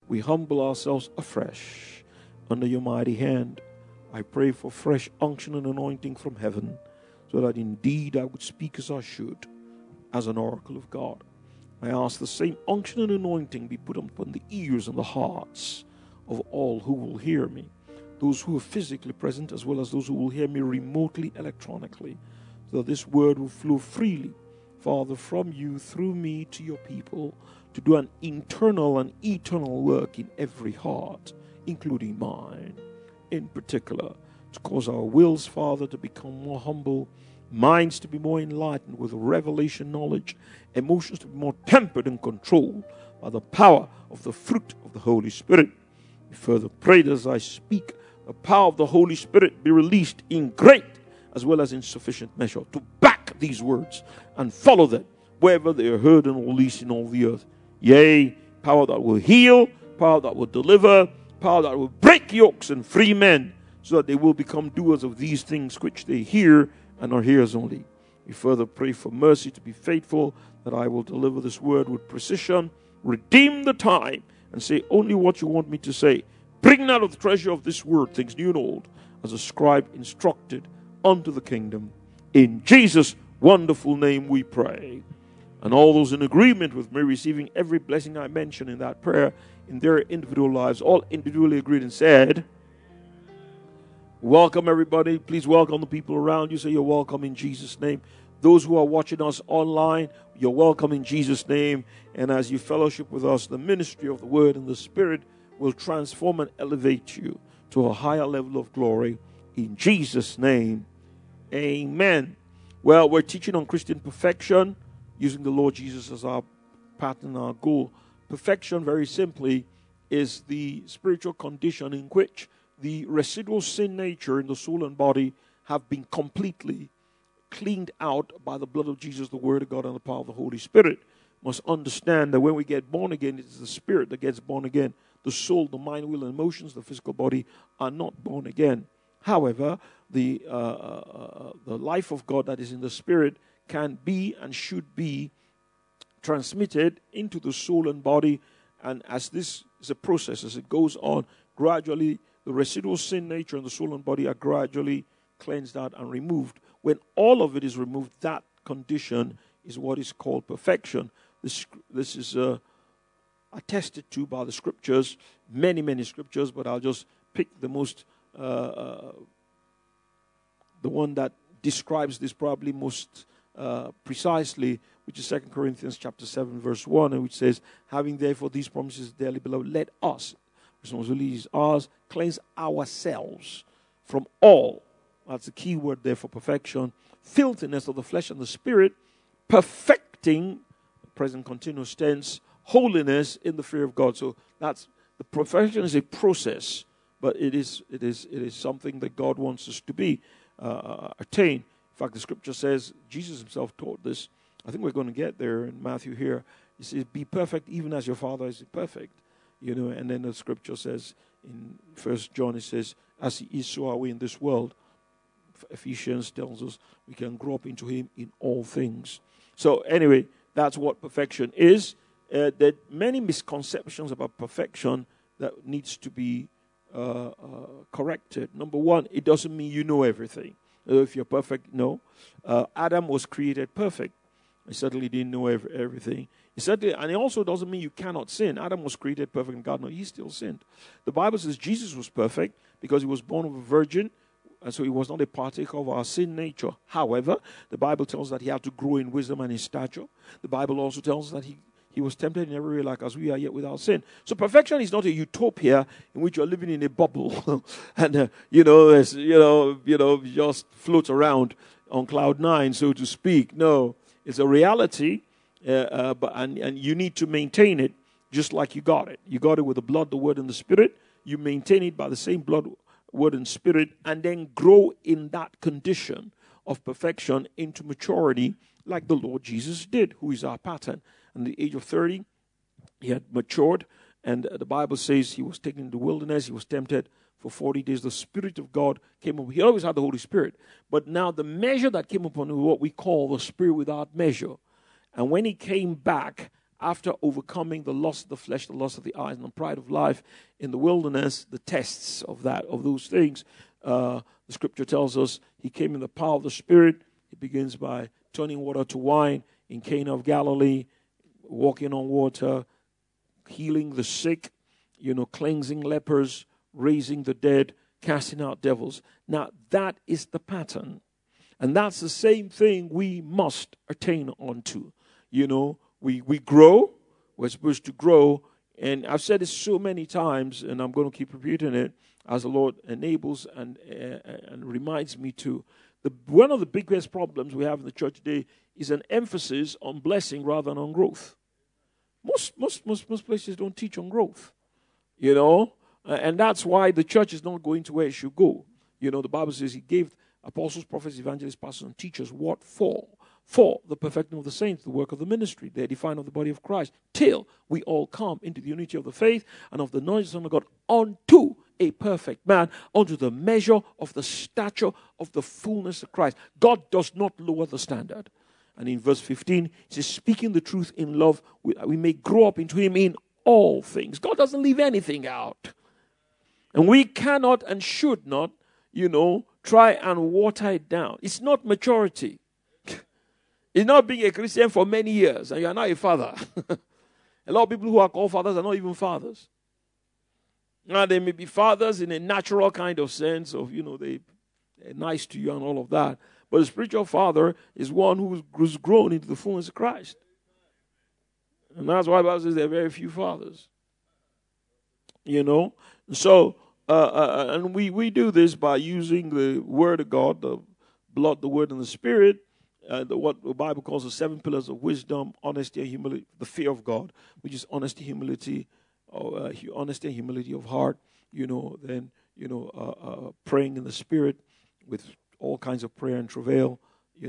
we humble ourselves afresh under your mighty hand. I pray for fresh unction and anointing from heaven, so that indeed I would speak as I should, as an oracle of God. I ask the same unction and anointing be put upon the ears and the hearts of all who will hear me, those who are physically present as well as those who will hear me remotely, electronically, so that this word will flow freely, Father, from you through me to your people, to do an internal and eternal work in every heart, including mine, in particular, to cause our wills, Father, to become more humble, minds to be more enlightened with revelation knowledge, emotions to be more tempered and controlled by the power of the fruit of the Holy Spirit. We further pray that as I speak, the power of the Holy Spirit be released in great as well as in sufficient measure to back these words and follow them wherever they are heard and released in all the earth. Yea, power that will heal, power that will deliver, power that will break yokes and free men, so that they will become doers of these things which they hear and are hearers only. We further pray for mercy to be faithful, that I will deliver this word with precision, redeem the time, and say only what you want me to say. Bring out of the treasure of this word things new and old, as a scribe instructed unto the kingdom. In Jesus' wonderful name we pray. And all those in agreement with me receiving every blessing I mentioned in that prayer in their individual lives, all individually agreed and said, welcome everybody. Please welcome the people around you. Say you're welcome in Jesus' name. Those who are watching us online, you're welcome in Jesus' name. And as you fellowship with us, the ministry of the Word and the Spirit will transform and elevate you to a higher level of glory. In Jesus' name, amen. Well, we're teaching on Christian perfection, using the Lord Jesus as our pattern, our goal. Perfection, very simply, is the spiritual condition in which the residual sin nature in the soul and body have been completely cleaned out by the blood of Jesus, the Word of God, and the power of the Holy Spirit. Must understand that when we get born again, it's the spirit that gets born again. The soul, the mind, will, and emotions, the physical body are not born again. However, the life of God that is in the spirit can be and should be transmitted into the soul and body. And as this is a process, as it goes on, gradually the residual sin nature in the soul and body are gradually cleansed out and removed. When all of it is removed, that condition is what is called perfection. This is attested to by the scriptures, many scriptures, but I'll just pick the most, the one that describes this probably most precisely, which is 2 Corinthians chapter 7, verse 1, and which says, having therefore these promises, dearly beloved, let us, responsibility is ours, cleanse ourselves from all, that's the key word there for perfection, filthiness of the flesh and the spirit, perfecting, present continuous tense, holiness in the fear of God. So that's, the perfection is a process, but it is something that God wants us to be attained. In fact, the scripture says, Jesus himself taught this. I think we're going to get there in Matthew here. He says, be perfect even as your Father is perfect. You know, and then the scripture says in 1 John, it says, as he is, so are we in this world. Ephesians tells us we can grow up into him in all things. So anyway, that's what perfection is. There are many misconceptions about perfection that needs to be corrected. Number one, it doesn't mean you know everything. If you're perfect, no. Adam was created perfect. He certainly didn't know everything. And it also doesn't mean you cannot sin. Adam was created perfect and God, no, he still sinned. The Bible says Jesus was perfect because he was born of a virgin, and so he was not a partaker of our sin nature. However, the Bible tells that he had to grow in wisdom and in stature. The Bible also tells that he was tempted in every way like as we are, yet without sin. So perfection is not a utopia in which you're living in a bubble and just float around on cloud nine, so to speak. No, it's a reality, and you need to maintain it just like you got it. You got it with the blood, the word, and the spirit. You maintain it by the same blood, word, and spirit, and then grow in that condition of perfection into maturity like the Lord Jesus did, who is our pattern. And at the age of 30, he had matured, and the Bible says he was taken into the wilderness, he was tempted for 40 days. The Spirit of God came upon him. He always had the Holy Spirit, but now the measure that came upon him was what we call the Spirit without measure. And when he came back after overcoming the lust of the flesh, the lust of the eyes, and the pride of life in the wilderness, the tests of those things, the scripture tells us he came in the power of the Spirit. He begins by turning water to wine in Cana of Galilee, walking on water, healing the sick, cleansing lepers, raising the dead, casting out devils. Now, that is the pattern. And that's the same thing we must attain onto. We grow. We're supposed to grow. And I've said this so many times, and I'm going to keep repeating it as the Lord enables and reminds me to. One of the biggest problems we have in the church today is an emphasis on blessing rather than on growth. Most places don't teach on growth, and that's why the church is not going to where it should go. The Bible says he gave apostles, prophets, evangelists, pastors, and teachers what for? For the perfecting of the saints, the work of the ministry, the edifying of the body of Christ, till we all come into the unity of the faith and of the knowledge of the Son of God, unto a perfect man, unto the measure of the stature of the fullness of Christ. God does not lower the standard. And in verse 15, it says, speaking the truth in love, we may grow up into him in all things. God doesn't leave anything out. And we cannot and should not, try and water it down. It's not maturity. It's not being a Christian for many years and you are not a father. A lot of people who are called fathers are not even fathers. Now, they may be fathers in a natural kind of sense of, they're nice to you and all of that. But a spiritual father is one who's grown into the fullness of Christ. And that's why the Bible says there are very few fathers. So, and we do this by using the Word of God, the blood, the Word, and the Spirit, what the Bible calls the 7 pillars of wisdom, honesty and humility, the fear of God, which is honesty, humility, honesty and humility of heart, then, praying in the Spirit with all kinds of prayer and travail,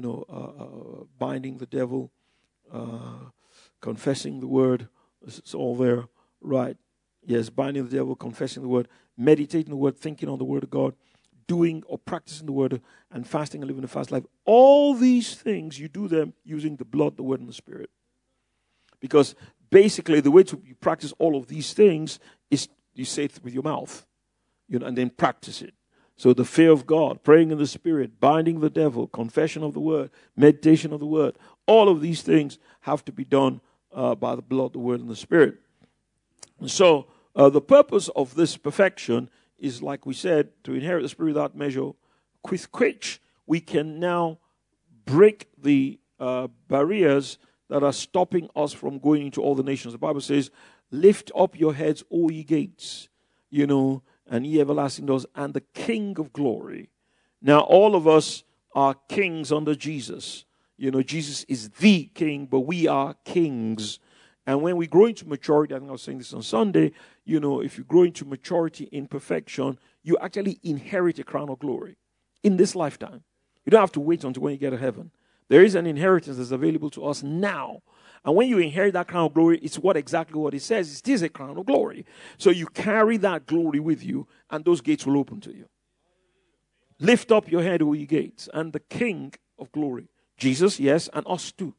binding the devil, confessing the word. It's all there, right? Yes, binding the devil, confessing the word, meditating the word, thinking on the word of God, doing or practicing the word, and fasting and living a fast life. All these things, you do them using the blood, the word, and the Spirit. Because basically the way to practice all of these things is you say it with your mouth, and then practice it. So the fear of God, praying in the Spirit, binding the devil, confession of the word, meditation of the word, all of these things have to be done by the blood, the word, and the Spirit. And so the purpose of this perfection is, like we said, to inherit the Spirit without measure, with which we can now break the barriers that are stopping us from going into all the nations. The Bible says, lift up your heads, O ye gates, and ye everlasting doors, and the King of glory. Now, all of us are kings under Jesus. Jesus is the king, but we are kings. And when we grow into maturity, I think I was saying this on Sunday, if you grow into maturity in perfection, you actually inherit a crown of glory in this lifetime. You don't have to wait until when you get to heaven. There is an inheritance that's available to us now. And when you inherit that crown of glory, it's exactly what it says. It is a crown of glory. So you carry that glory with you, and those gates will open to you. Lift up your head, O ye gates, and the King of glory, Jesus, yes, and us too,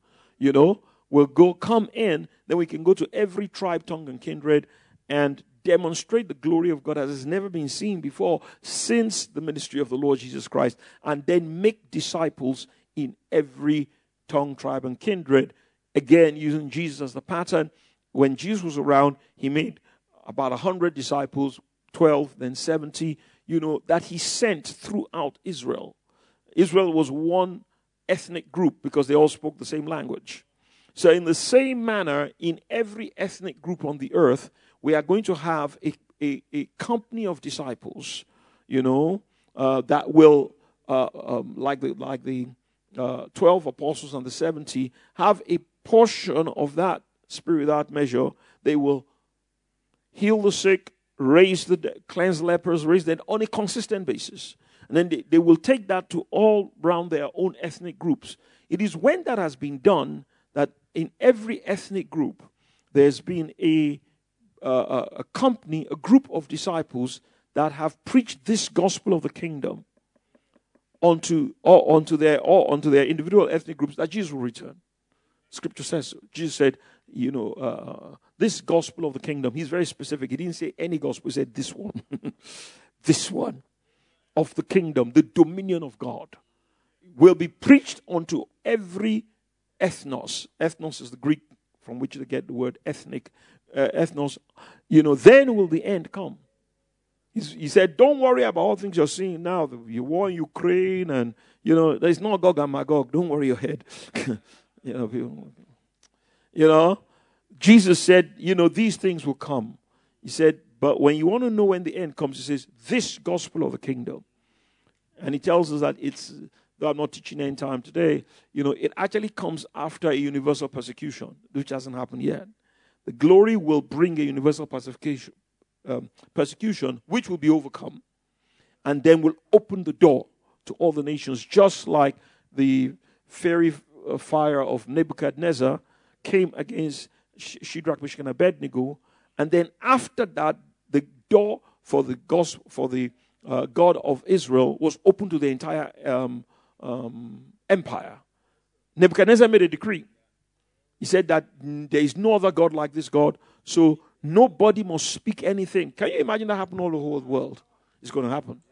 will come in. Then we can go to every tribe, tongue, and kindred and demonstrate the glory of God as has never been seen before since the ministry of the Lord Jesus Christ, and then make disciples in every tongue, tribe, and kindred. Again, using Jesus as the pattern. When Jesus was around, he made about 100 disciples, 12, then 70, that he sent throughout Israel. Israel was one ethnic group because they all spoke the same language. So in the same manner, in every ethnic group on the earth, we are going to have a company of disciples, that will, like the 12 apostles and the 70, have a portion of that Spirit without measure. They will heal the sick, raise the dead, cleanse lepers, raise them on a consistent basis. And then they will take that to all around their own ethnic groups. It is when that has been done that in every ethnic group there's been a company, a group of disciples that have preached this gospel of the kingdom onto their individual ethnic groups, that Jesus will return. Scripture says so. Jesus said, this gospel of the kingdom. He's very specific. He didn't say any gospel. He said this one. This one of the kingdom, the dominion of God, will be preached unto every ethnos. Ethnos is the Greek from which they get the word ethnic. Ethnos. Then will the end come. He said, don't worry about all things you're seeing now. The war in Ukraine and, there's no Gog and Magog. Don't worry your head. Jesus said, these things will come. He said, but when you want to know when the end comes, he says, this gospel of the kingdom. And he tells us that though I'm not teaching end time today, it actually comes after a universal persecution, which hasn't happened yet. The glory will bring a universal persecution, which will be overcome, and then will open the door to all the nations, just like the fiery fire of Nebuchadnezzar came against Shadrach, Meshach, and Abednego, and then after that, the door for the gospel, for the God of Israel was open to the entire empire. Nebuchadnezzar made a decree. He said that there is no other God like this God, so nobody must speak anything. Can you imagine that happen all over the whole world? It's going to happen.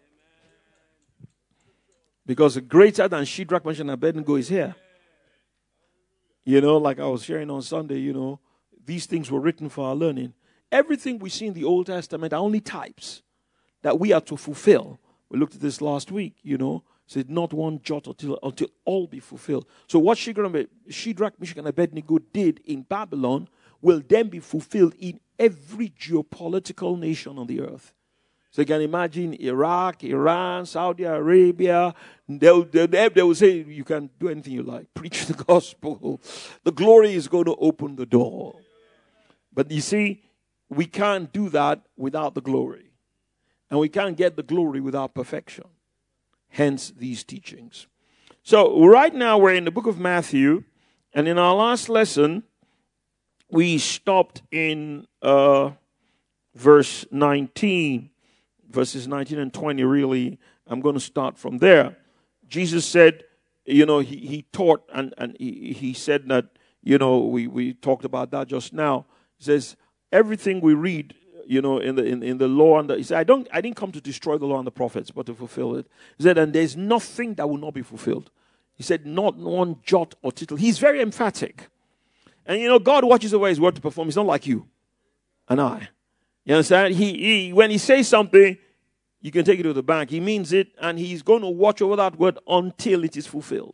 Because greater than Shadrach, Meshach, and Abednego is here. Like I was sharing on Sunday, these things were written for our learning. Everything we see in the Old Testament are only types that we are to fulfill. We looked at this last week, said not one jot until all be fulfilled. So what Shadrach, Meshach, and Abednego did in Babylon will then be fulfilled in every geopolitical nation on the earth. So you can imagine Iraq, Iran, Saudi Arabia. They will say, you can do anything you like. Preach the gospel. The glory is going to open the door. But you see, we can't do that without the glory. And we can't get the glory without perfection. Hence these teachings. So right now we're in the book of Matthew. And in our last lesson, we stopped in verse 19. Verses 19 and 20, really, I'm going to start from there. Jesus said, he taught and he said that, we talked about that just now. He says, everything we read, in the law, he said, I didn't come to destroy the law and the prophets, but to fulfill it. He said, and there's nothing that will not be fulfilled. He said, not one jot or tittle. He's very emphatic. And, God watches over his word to perform. He's not like you and I. You understand? He when he says something, you can take it to the bank. He means it, and he's going to watch over that word until it is fulfilled.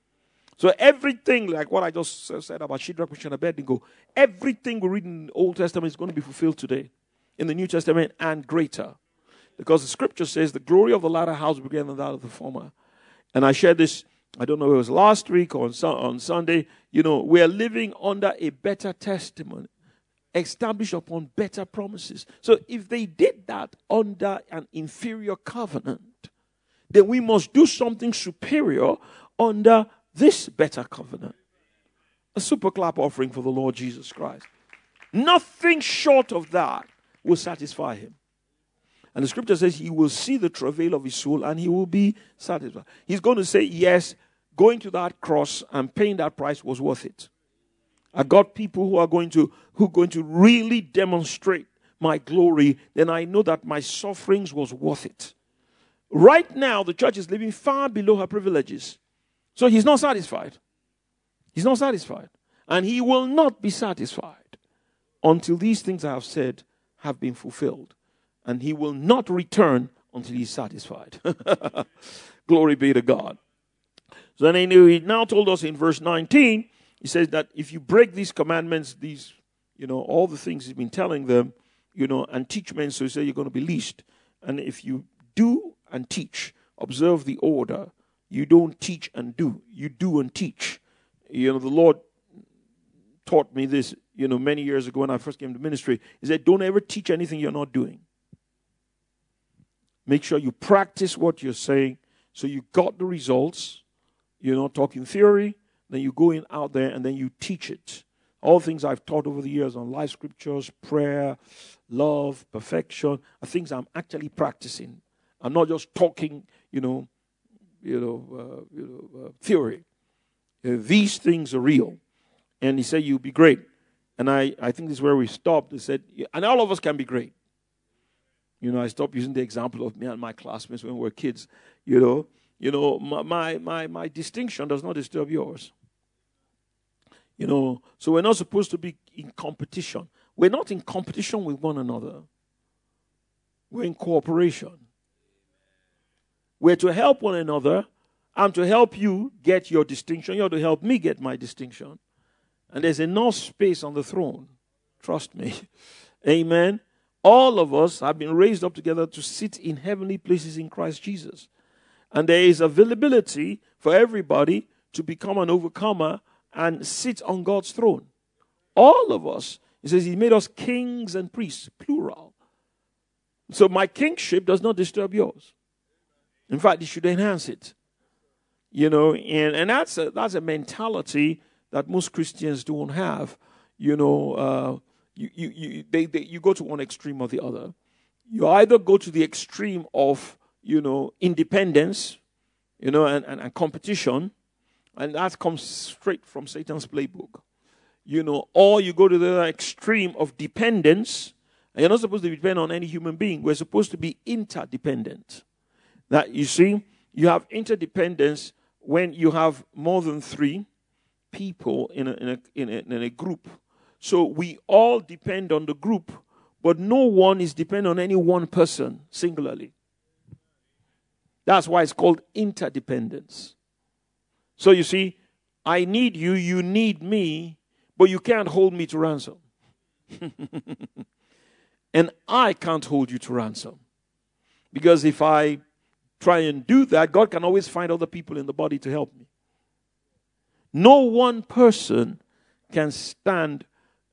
So everything, like what I just said about Shadrach, Meshach, and Abednego, everything we read in the Old Testament is going to be fulfilled today in the New Testament and greater. Because the scripture says the glory of the latter house will be greater than that of the former. And I shared this, I don't know if it was last week or on Sunday, we are living under a better testimony, established upon better promises. So if they did that under an inferior covenant, then we must do something superior under this better covenant. A super clap offering for the Lord Jesus Christ. Nothing short of that will satisfy him. And the scripture says he will see the travail of his soul and he will be satisfied. He's going to say, yes, going to that cross and paying that price was worth it. I got people who are going to really demonstrate my glory, then I know that my sufferings was worth it. Right now, the church is living far below her privileges. So he's not satisfied. He's not satisfied. And he will not be satisfied until these things I have said have been fulfilled. And he will not return until he's satisfied. Glory be to God. So then he now told us in verse 19, he says that if you break these commandments, these, all the things he's been telling them, and teach men, so he said you're going to be least. And if you do and teach, observe the order. You don't teach and do. You do and teach. The Lord taught me this, many years ago when I first came to ministry. He said, don't ever teach anything you're not doing. Make sure you practice what you're saying so you got the results. You're not talking theory. Then you go in out there and then you teach it. All things I've taught over the years on life scriptures, prayer, love, perfection, are things I'm actually practicing. I'm not just talking, theory. These things are real. And he said, you'll be great. And I think this is where we stopped. They said, and all of us can be great. I stopped using the example of me and my classmates when we were kids. My distinction does not disturb yours. So we're not supposed to be in competition. We're not in competition with one another. We're in cooperation. We're to help one another. I'm to help you get your distinction. You're to help me get my distinction. And there's enough space on the throne. Trust me. Amen. All of us have been raised up together to sit in heavenly places in Christ Jesus. And there is availability for everybody to become an overcomer and sit on God's throne. All of us. He says he made us kings and priests, plural. So my kingship does not disturb yours. In fact, it should enhance it. And that's a mentality that most Christians don't have. You go to one extreme or the other. You either go to the extreme of, independence, and competition, and that comes straight from Satan's playbook. Or you go to the other extreme of dependence, and you're not supposed to depend on any human being. We're supposed to be interdependent. That, you see, you have interdependence when you have more than 3 people in a group. So we all depend on the group, but no one is dependent on any one person singularly. That's why it's called interdependence. So you see, I need you, you need me, but you can't hold me to ransom. And I can't hold you to ransom. Because if I try and do that, God can always find other people in the body to help me. No one person can stand,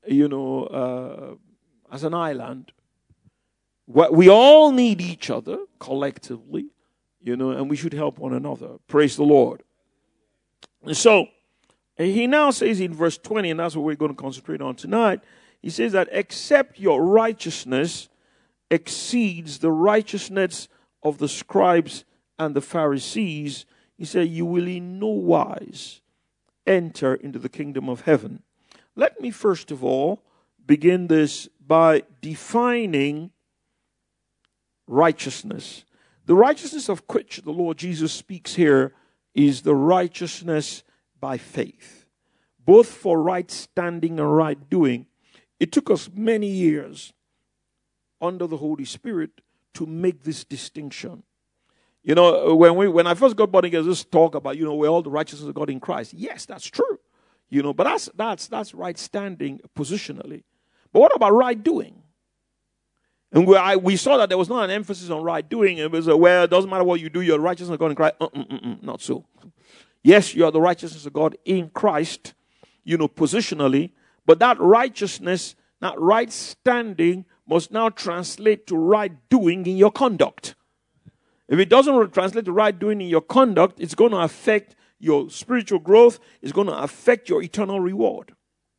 as an island. We all need each other collectively, and we should help one another. Praise the Lord. And so, he now says in verse 20, and that's what we're going to concentrate on tonight, he says that except your righteousness exceeds the righteousness of the scribes and the Pharisees, he said, you will in no wise enter into the kingdom of heaven. Let me first of all begin this by defining righteousness. The righteousness of which the Lord Jesus speaks here is the righteousness by faith, both for right standing and right doing. It took us many years under the Holy Spirit to make this distinction. When I first got born again, this talk about, we're all the righteousness of God in Christ. Yes, that's true. But that's right standing positionally. But what about right doing? And we saw that there was not an emphasis on right doing. It was, it doesn't matter what you do, you're the righteousness of God in Christ. Not so. Yes, you are the righteousness of God in Christ, positionally. But that righteousness, that right standing, must now translate to right doing in your conduct. If it doesn't translate to right doing in your conduct, it's going to affect your spiritual growth. It's going to affect your eternal reward.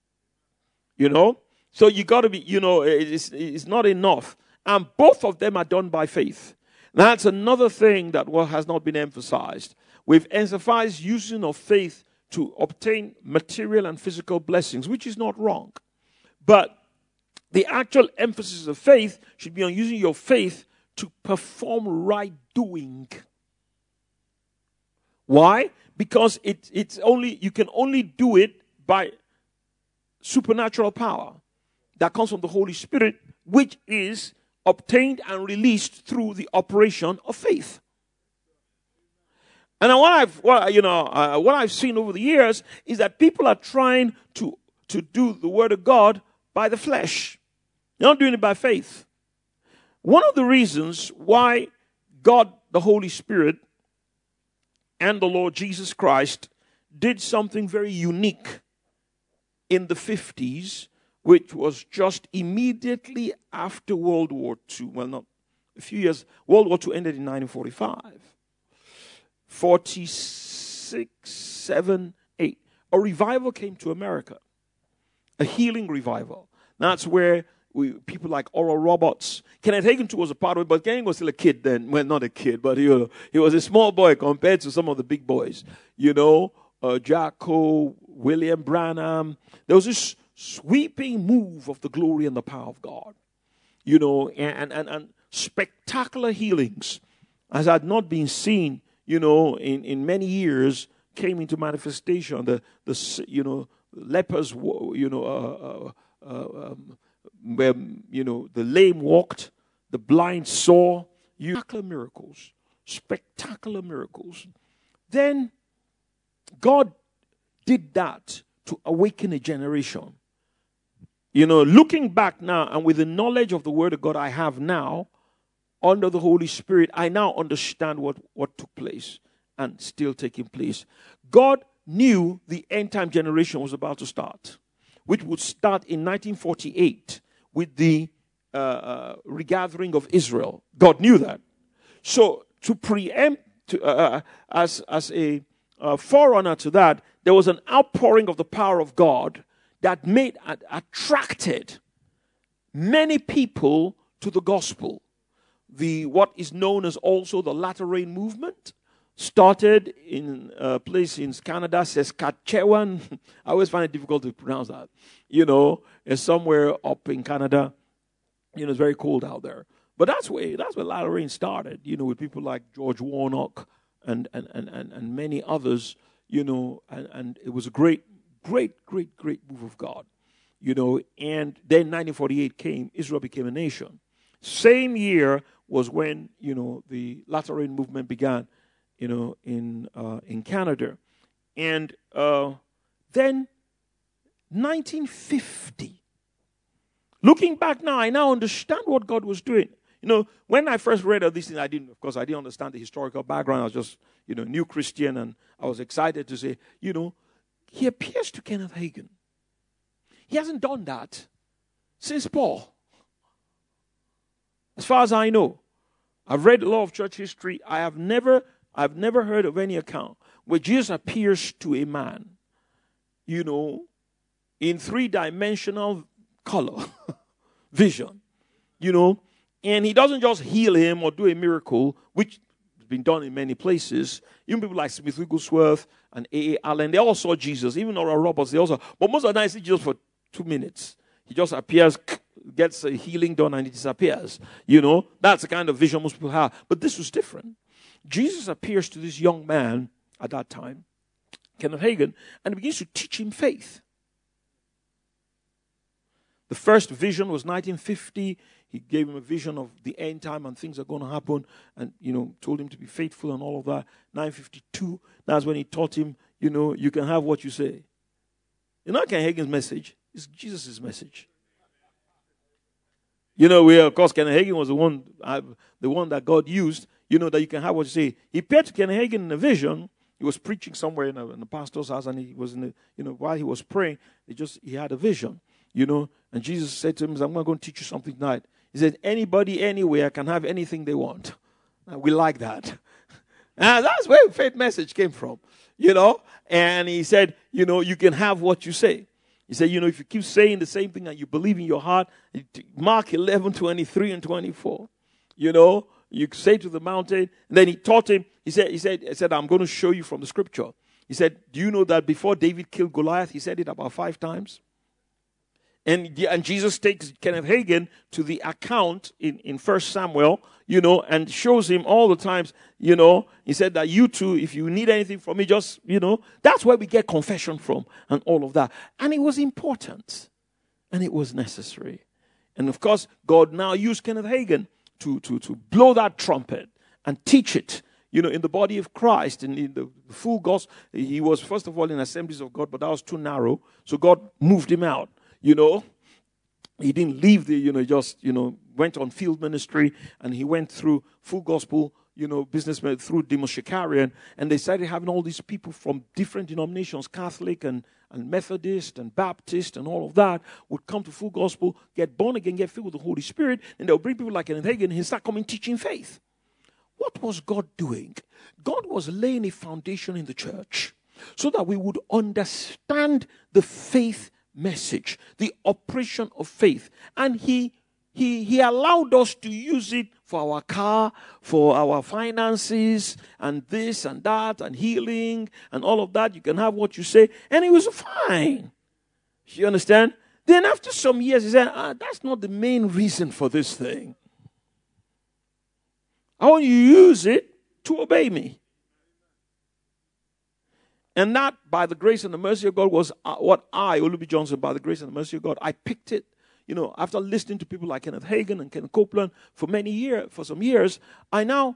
So you got to be, it's not enough. And both of them are done by faith. That's another thing that has not been emphasized. We've emphasized using of faith to obtain material and physical blessings, which is not wrong. But the actual emphasis of faith should be on using your faith to perform right doing. Why? Because you can only do it by supernatural power that comes from the Holy Spirit, which is obtained and released through the operation of faith. And what I've seen over the years is that people are trying to do the Word of God by the flesh. They're not doing it by faith. One of the reasons why God, the Holy Spirit, and the Lord Jesus Christ did something very unique in the 50s, which was just immediately after World War II. Well, not a few years. World War II ended in 1945. 46, 7, 8. A revival came to America. A healing revival. That's where people like Oral Roberts. Kenneth Hagin too was a part of it, but Kenneth was still a kid then. Well, not a kid, but he was a small boy compared to some of the big boys. Jacko, William Branham. There was this sweeping move of the glory and the power of God. You know, and spectacular healings, as had not been seen, you know, in many years, came into manifestation. The lepers, where, you know, the lame walked, the blind saw. Spectacular miracles. Then God did that to awaken a generation. You know, looking back now and with the knowledge of the Word of God I have now, under the Holy Spirit, I now understand what took place and still taking place. God knew the end time generation was about to start, which would start in 1948 with the regathering of Israel. God knew that. So to preempt, as a forerunner to that, there was an outpouring of the power of God that attracted many people to the gospel. What is known as also the Latter Rain movement started in a place in Canada, Saskatchewan. I always find it difficult to pronounce that. You know, it's somewhere up in Canada. You know, it's very cold out there. But that's where Latter Rain started, you know, with people like George Warnock and many others, you know, and it was a great move of God, you know. And then 1948 came, Israel became a nation. Same year was when, you know, the Latter Rain movement began, you know, in Canada. And then 1950, looking back now, I now understand what God was doing. You know, when I first read all these things, I didn't understand the historical background. I was just, you know, new Christian, and I was excited to say, you know, he appears to Kenneth Hagin. He hasn't done that since Paul. As far as I know, I've read a lot of church history. I've never heard of any account where Jesus appears to a man, you know, in three-dimensional color, vision, you know, and he doesn't just heal him or do a miracle, which has been done in many places. Even people like Smith Wigglesworth and A.A. Allen, they all saw Jesus. Even Oral Roberts, they also. But most of the time, see Jesus for 2 minutes. He just appears, gets a healing done, and he disappears. You know, that's the kind of vision most people have. But this was different. Jesus appears to this young man at that time, Kenneth Hagin, and begins to teach him faith. The first vision was 1950. He gave him a vision of the end time and things are going to happen, and, you know, told him to be faithful and all of that. 1952, that's when he taught him, you know, you can have what you say. You know, Kenneth Hagin's message is Jesus' message. You know, of course, Kenneth Hagin was the one that God used, you know, that you can have what you say. He appeared to Kenneth Hagin in a vision. He was preaching somewhere in the pastor's house, and he was while he was praying, he had a vision, you know, and Jesus said to him, I'm going to teach you something tonight. He said, anybody, anywhere can have anything they want. And we like that. And that's where faith message came from, you know. And he said, you know, you can have what you say. He said, you know, if you keep saying the same thing and you believe in your heart, Mark 11:23 and 24, you know, you say to the mountain. And then he taught him, he said, I'm going to show you from the scripture. He said, do you know that before David killed Goliath, he said it about 5 times? And Jesus takes Kenneth Hagin to the account in 1 Samuel, you know, and shows him all the times, you know. He said that you too, if you need anything from me, just, you know, that's where we get confession from and all of that. And it was important and it was necessary. And of course, God now used Kenneth Hagin to blow that trumpet and teach it, you know, in the body of Christ and in the full gospel. He was, first of all, in Assemblies of God, but that was too narrow. So God moved him out. You know, he didn't leave went on field ministry, and he went through full gospel, you know, businessmen through Demos Shakarian, and they started having all these people from different denominations, Catholic and Methodist and Baptist and all of that, would come to full gospel, get born again, get filled with the Holy Spirit, and they'll bring people like Kenneth Hagin, and he'll start coming teaching faith. What was God doing? God was laying a foundation in the church so that we would understand the faith message, the operation of faith. And he allowed us to use it for our car, for our finances, and this and that, and healing, and all of that. You can have what you say. And it was fine. You understand? Then after some years, he said, that's not the main reason for this thing. I want you to use it to obey me. And that, by the grace and the mercy of God, was what I, Olubi Johnson, by the grace and the mercy of God, I picked it. After listening to people like Kenneth Hagin and Kenneth Copeland for some years, I now,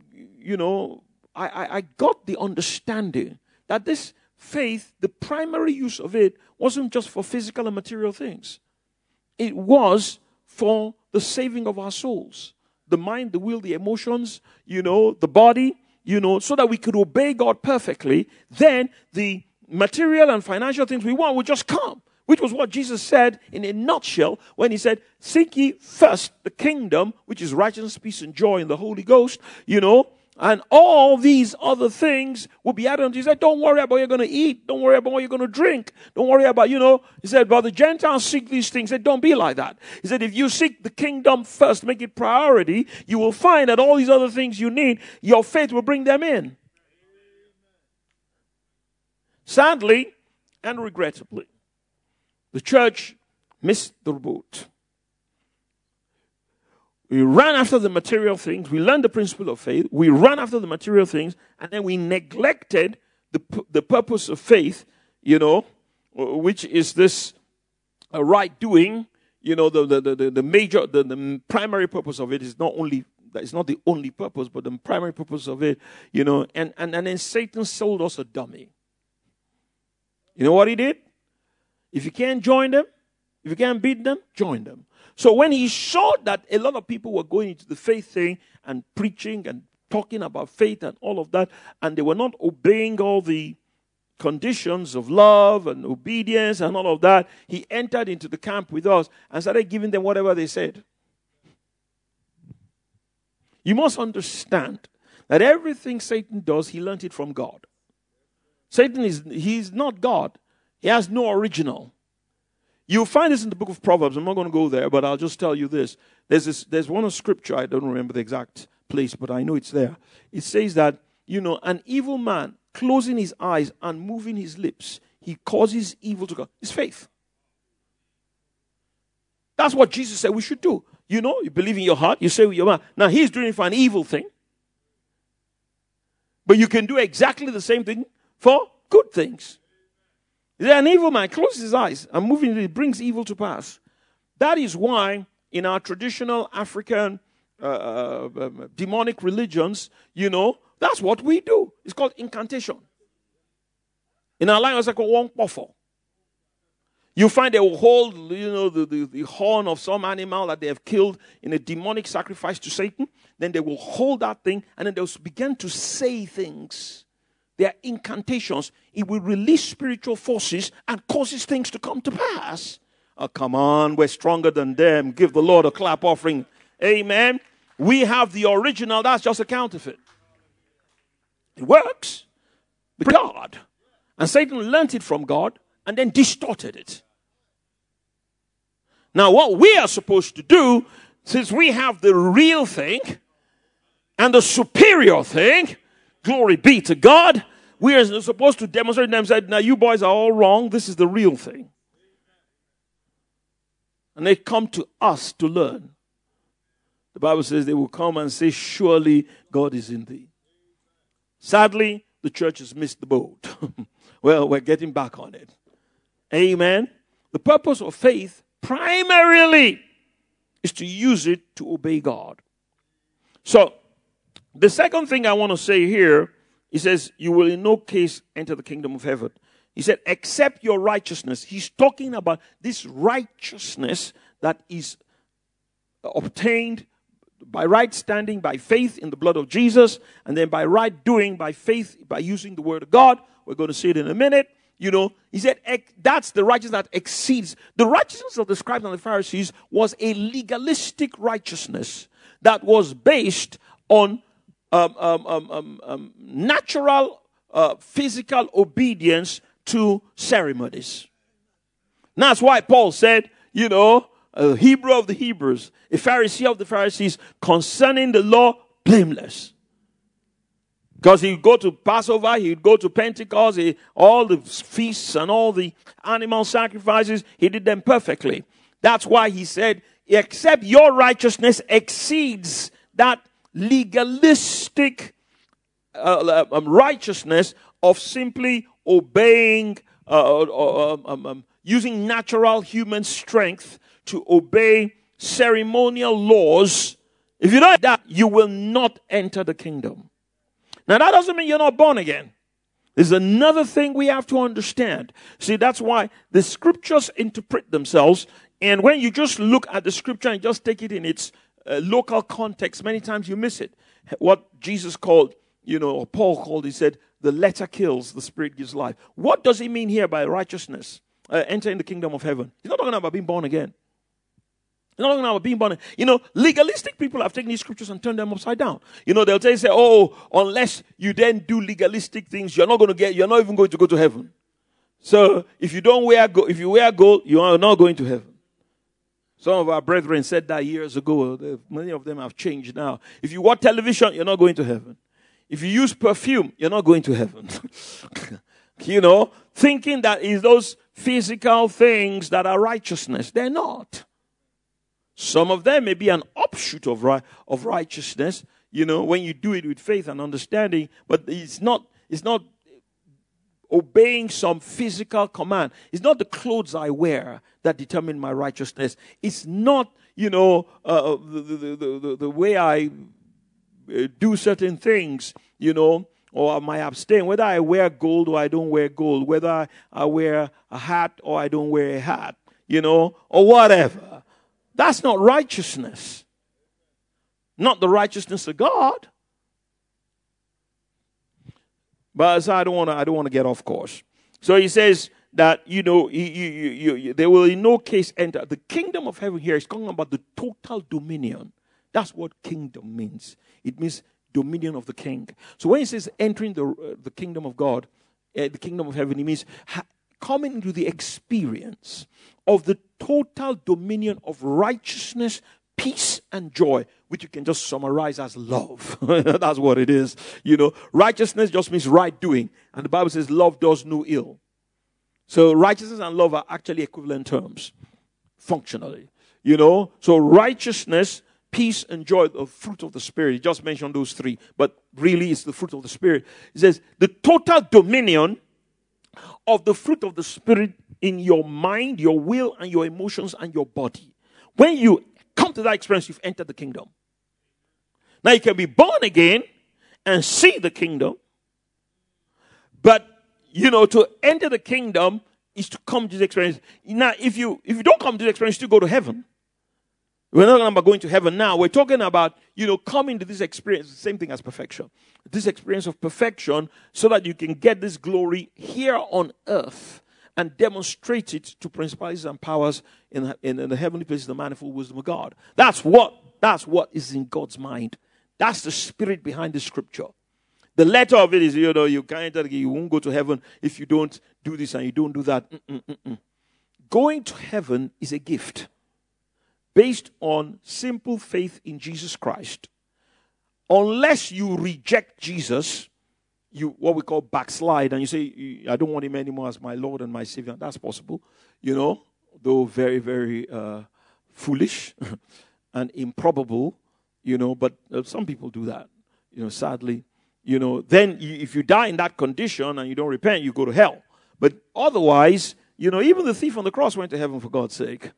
I got the understanding that this faith, the primary use of it, wasn't just for physical and material things. It was for the saving of our souls. The mind, the will, the emotions, the body, so that we could obey God perfectly. Then the material and financial things we want would just come. Which was what Jesus said in a nutshell when he said, seek ye first the kingdom, which is righteousness, peace, and joy in the Holy Ghost, and all these other things will be added unto you. He said, don't worry about what you're going to eat. Don't worry about what you're going to drink. Don't worry about, he said, but the Gentiles seek these things. He said, don't be like that. He said, if you seek the kingdom first, make it priority, you will find that all these other things you need, your faith will bring them in. Sadly and regrettably, the church missed the boat. We ran after the material things. We learned the principle of faith. We ran after the material things. And then we neglected the purpose of faith, which is this right doing. The primary purpose of it is it's not the only purpose, but the primary purpose of it, and then Satan sold us a dummy. You know what he did? If you can't join them, if you can't beat them, join them. So when he saw that a lot of people were going into the faith thing and preaching and talking about faith and all of that, and they were not obeying all the conditions of love and obedience and all of that, he entered into the camp with us and started giving them whatever they said. You must understand that everything Satan does, he learned it from God. He's not God. He has no original. You'll find this in the book of Proverbs. I'm not going to go there, but I'll just tell you this. There's one of scripture, I don't remember the exact place, but I know it's there. It says that, an evil man closing his eyes and moving his lips, he causes evil to come. It's faith. That's what Jesus said we should do. You believe in your heart, you say with your mouth. Now, he's doing it for an evil thing. But you can do exactly the same thing for good things. An evil man closes his eyes and moving it brings evil to pass. That is why in our traditional African demonic religions, that's what we do. It's called incantation. In our language, it's called one pofo. You find they will hold, the horn of some animal that they have killed in a demonic sacrifice to Satan. Then they will hold that thing and then they'll begin to say things. They are incantations. It will release spiritual forces and causes things to come to pass. Oh, come on, we're stronger than them. Give the Lord a clap offering. Amen. We have the original. That's just a counterfeit. It works with God. And Satan learned it from God and then distorted it. Now, what we are supposed to do, since we have the real thing and the superior thing, glory be to God, we are supposed to demonstrate them and say, now you boys are all wrong. This is the real thing. And they come to us to learn. The Bible says they will come and say, surely God is in thee. Sadly, the church has missed the boat. Well, we're getting back on it. Amen. The purpose of faith primarily is to use it to obey God. So, the second thing I want to say here, he says, you will in no case enter the kingdom of heaven. He said, accept your righteousness. He's talking about this righteousness that is obtained by right standing, by faith in the blood of Jesus, and then by right doing, by faith, by using the word of God. We're going to see it in a minute. He said, that's the righteousness that exceeds. The righteousness of the scribes and the Pharisees was a legalistic righteousness that was based on natural, physical obedience to ceremonies. And that's why Paul said, a Hebrew of the Hebrews, a Pharisee of the Pharisees, concerning the law, blameless. Because he'd go to Passover, he'd go to Pentecost, all the feasts and all the animal sacrifices, he did them perfectly. That's why he said, except your righteousness exceeds that legalistic righteousness of simply obeying, using natural human strength to obey ceremonial laws. If you don't do that, you will not enter the kingdom. Now, that doesn't mean you're not born again. There's another thing we have to understand. See, that's why the scriptures interpret themselves. And when you just look at the scripture and just take it in its local context, many times you miss it. What Jesus called, or Paul called, he said, the letter kills, the spirit gives life. What does he mean here by righteousness? Entering the kingdom of heaven. He's not talking about being born again. He's not talking about being born again. Legalistic people have taken these scriptures and turned them upside down. They'll say, unless you then do legalistic things, you're not even going to go to heaven. So if you wear gold, you are not going to heaven. Some of our brethren said that years ago. Many of them have changed now. If you watch television, you're not going to heaven. If you use perfume, you're not going to heaven. Thinking that is those physical things that are righteousness. They're not. Some of them may be an offshoot of righteousness, when you do it with faith and understanding, but it's not obeying some physical command. It's not the clothes I wear that determine my righteousness. It's not, the way I do certain things, or I abstain, whether I wear gold or I don't wear gold, whether I wear a hat or I don't wear a hat, or whatever. That's not righteousness. Not the righteousness of God. But I don't want to get off course. So he says that, they will in no case enter. The kingdom of heaven here is talking about the total dominion. That's what kingdom means. It means dominion of the king. So when he says entering the kingdom of God, the kingdom of heaven, it means coming into the experience of the total dominion of righteousness, peace, and joy, which you can just summarize as love. That's what it is. Righteousness just means right doing. And the Bible says love does no ill. So righteousness and love are actually equivalent terms, functionally. So righteousness, peace, and joy, the fruit of the Spirit. He just mentioned those three, but really it's the fruit of the Spirit. He says the total dominion of the fruit of the Spirit in your mind, your will, and your emotions, and your body. When you come to that experience, you've entered the kingdom. Now you can be born again and see the kingdom, but to enter the kingdom is to come to the experience. Now, if you don't come to the experience, you still go to heaven. We're not talking about going to heaven now. We're talking about, coming to this experience, the same thing as perfection. This experience of perfection so that you can get this glory here on earth and demonstrate it to principalities and powers in the heavenly places, the manifold wisdom of God. That's what is in God's mind. That's the spirit behind the scripture. The letter of it is, you can't enter, you won't go to heaven if you don't do this and you don't do that. Going to heaven is a gift based on simple faith in Jesus Christ. Unless you reject Jesus, you what we call backslide, and you say, I don't want him anymore as my Lord and my Savior. That's possible, though very, very foolish and improbable, but some people do that, sadly. Then if you die in that condition and you don't repent, you go to hell. But otherwise, even the thief on the cross went to heaven for God's sake.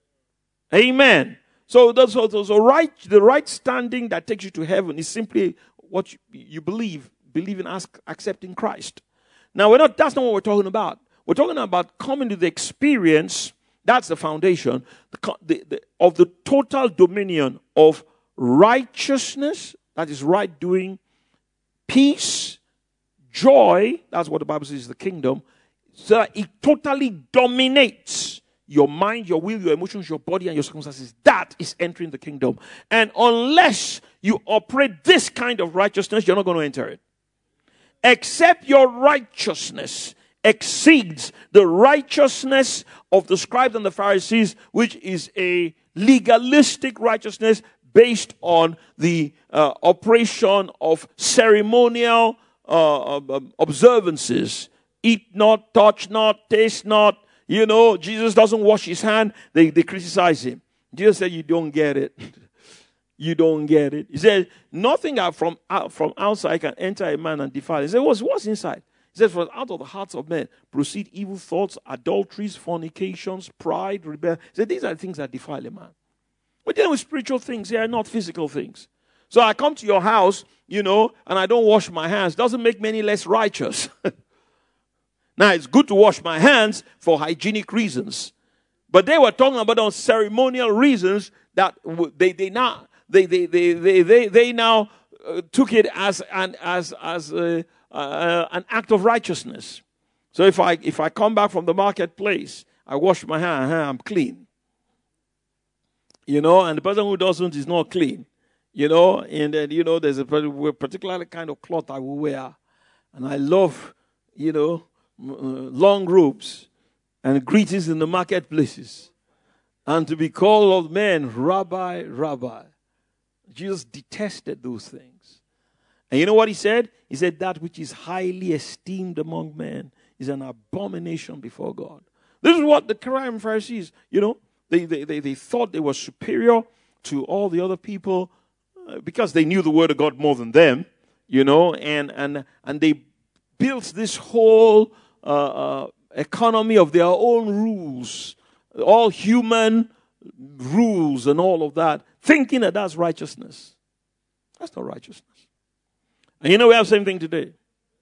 Amen. So the right standing that takes you to heaven is simply what you believe in, accepting Christ. Now, that's not what we're talking about. We're talking about coming to the experience, that's the foundation, of the total dominion of righteousness, that is right doing, peace, joy, that's what the Bible says is the kingdom, so that it totally dominates your mind, your will, your emotions, your body, and your circumstances. That is entering the kingdom. And unless you operate this kind of righteousness, you're not going to enter it. Except your righteousness exceeds the righteousness of the scribes and the Pharisees, which is a legalistic righteousness based on the operation of ceremonial observances. Eat not, touch not, taste not. You know, Jesus doesn't wash his hand. They criticize him. Jesus said, you don't get it. You don't get it. He said, nothing from outside can enter a man and defile. He said, what's inside? He says, for out of the hearts of men proceed evil thoughts, adulteries, fornications, pride, rebellion. He said, these are the things that defile a man. We're dealing with spiritual things here, not physical things. So I come to your house, you know, and I don't wash my hands. Doesn't make me any less righteous. Now, it's good to wash my hands for hygienic reasons. But they were talking about on ceremonial reasons that they now took it as an act of righteousness. So if I come back from the marketplace, I wash my hand, I'm clean. You know, and the person who doesn't is not clean. You know, and then, you know, there's a particular kind of cloth I will wear. And I love, you know, long robes and greetings in the marketplaces. And to be called of men, Rabbi, Rabbi. Jesus detested those things. And you know what he said? He said that which is highly esteemed among men is an abomination before God. This is what the Pharisees, you know, they thought they were superior to all the other people because they knew the word of God more than them, you know, and they built this whole economy of their own rules, all human rules and all of that, thinking that that's righteousness. That's not righteousness. And you know, we have the same thing today.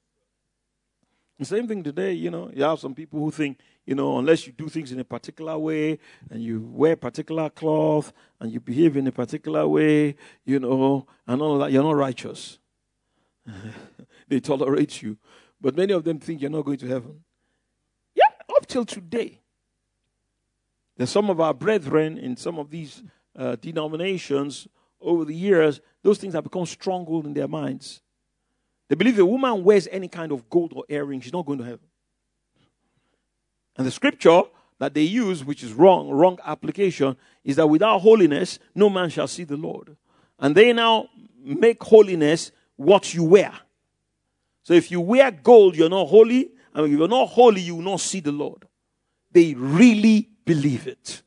The same thing today, you know, you have some people who think, you know, unless you do things in a particular way and you wear particular cloth and you behave in a particular way, you know, and all of that, you're not righteous. They tolerate you. But many of them think you're not going to heaven. Yeah, up till today. There's some of our brethren in some of these denominations over the years, those things have become stronghold in their minds. They believe a woman wears any kind of gold or earring, she's not going to heaven. And the scripture that they use, which is wrong application, is that without holiness, no man shall see the Lord. And they now make holiness what you wear. So if you wear gold, you're not holy. And if you're not holy, you will not see the Lord. They really believe it.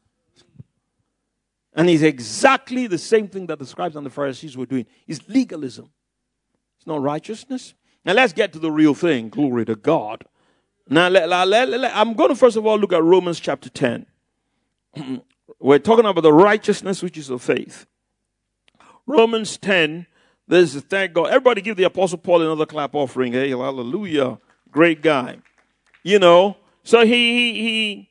And it's exactly the same thing that the scribes and the Pharisees were doing. It's legalism. It's not righteousness. Now let's get to the real thing. Glory to God. Now I'm going to first of all look at Romans chapter 10. We're talking about the righteousness which is of faith. Romans 10. There's thank God. Everybody give the Apostle Paul another clap offering. Hey, hallelujah. Great guy. You know, so he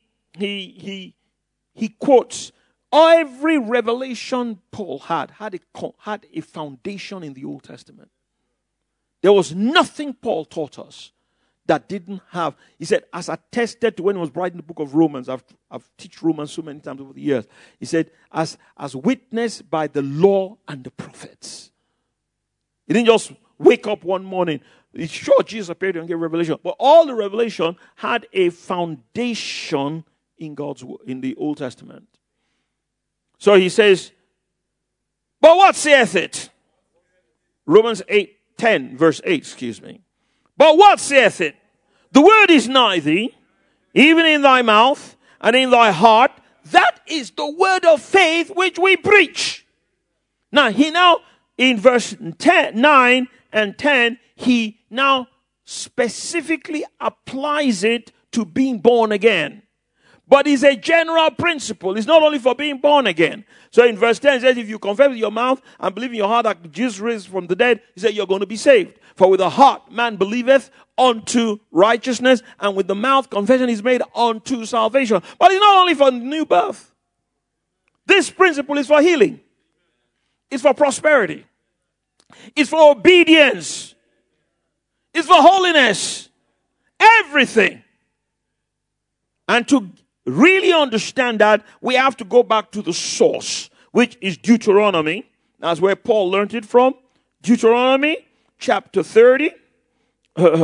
quotes every revelation Paul had a foundation in the Old Testament. There was nothing Paul taught us that didn't have. He said, as attested to when he was writing the book of Romans, I've taught Romans so many times over the years. He said, as witnessed by the law and the prophets. He didn't just wake up one morning. It's sure Jesus appeared and gave revelation, but all the revelation had a foundation in the Old Testament. So he says, but what saith it? Romans 10, verse 8, excuse me. But what saith it? The word is nigh thee, even in thy mouth and in thy heart. That is the word of faith which we preach. Now, in verse 9 and 10, he now specifically applies it to being born again. But it's a general principle. It's not only for being born again. So in verse 10, it says, if you confess with your mouth and believe in your heart that Jesus raised from the dead, he said, you're going to be saved. For with the heart man believeth unto righteousness, and with the mouth confession is made unto salvation. But it's not only for new birth. This principle is for healing. It's for prosperity. It's for obedience. It's for holiness. Everything. And to really understand that, we have to go back to the source, which is Deuteronomy. That's where Paul learned it from. Deuteronomy chapter 30.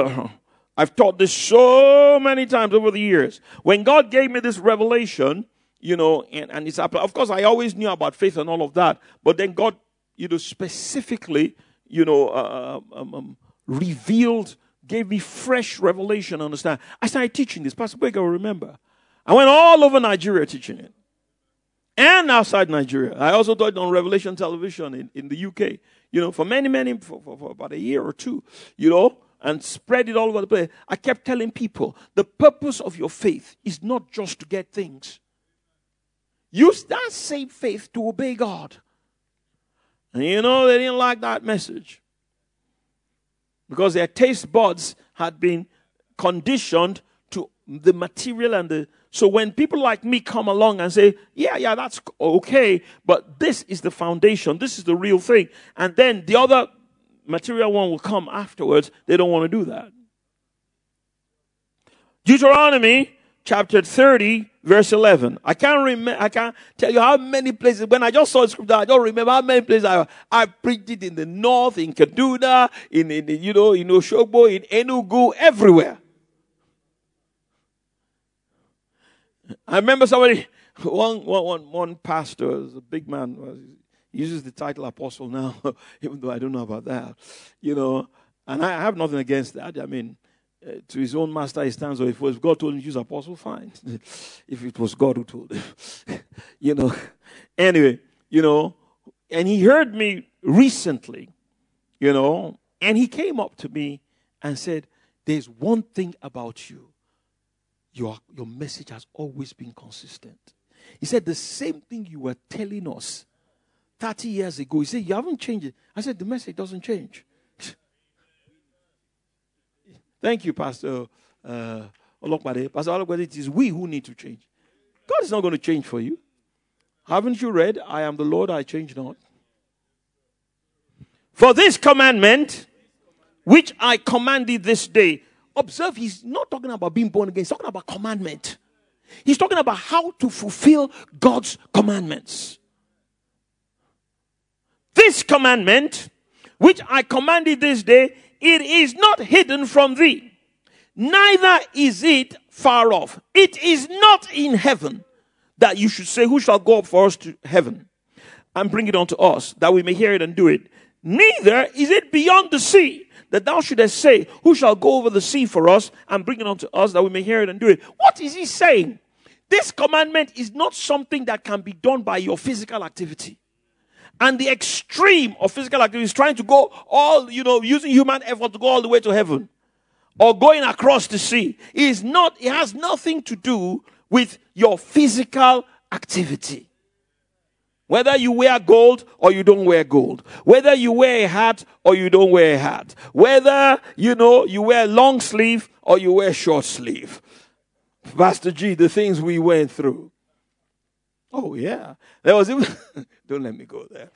I've taught this so many times over the years. When God gave me this revelation, and it's, of course, I always knew about faith and all of that. But then God, specifically, revealed, gave me fresh revelation, understand. I started teaching this. Pastor Baker will remember. I went all over Nigeria teaching it. And outside Nigeria. I also taught on Revelation Television in the UK, for for about a year or two, and spread it all over the place. I kept telling people, the purpose of your faith is not just to get things. Use that same faith to obey God. And they didn't like that message. Because their taste buds had been conditioned to the material and so when people like me come along and say, yeah, that's okay, but this is the foundation, this is the real thing, and then the other material one will come afterwards, they don't want to do that. Deuteronomy chapter 30, verse 11. I can't tell you how many places, when I just saw the scripture, I don't remember how many places I preached it in the north, in Kaduna, in Oshogbo, in Enugu, everywhere. I remember one pastor, a big man, he uses the title apostle now, even though I don't know about that, and I have nothing against that. I mean, to his own master he stands, or if God told him to use apostle, fine. If it was God who told him, Anyway, and he heard me recently, and he came up to me and said, there's one thing about you. Your message has always been consistent. He said the same thing you were telling us 30 years ago. He said, you haven't changed it. I said, the message doesn't change. Thank you, Pastor Olokbade. Pastor Olokbade, it is we who need to change. God is not going to change for you. Haven't you read, I am the Lord, I change not? For this commandment, which I commanded this day. Observe, he's not talking about being born again. He's talking about commandment. He's talking about how to fulfill God's commandments. This commandment, which I commanded this day, it is not hidden from thee, neither is it far off. It is not in heaven, that you should say, who shall go up for us to heaven and bring it unto us, that we may hear it and do it. Neither is it beyond the sea, that thou shouldest say, who shall go over the sea for us and bring it unto us, that we may hear it and do it. What is he saying? This commandment is not something that can be done by your physical activity. And the extreme of physical activity is trying to go using human effort to go all the way to heaven, or going across the sea. It has nothing to do with your physical activity. Whether you wear gold or you don't wear gold. Whether you wear a hat or you don't wear a hat. Whether, you wear long sleeve or you wear short sleeve. Pastor G, the things we went through. Oh, yeah. There was even, don't let me go there.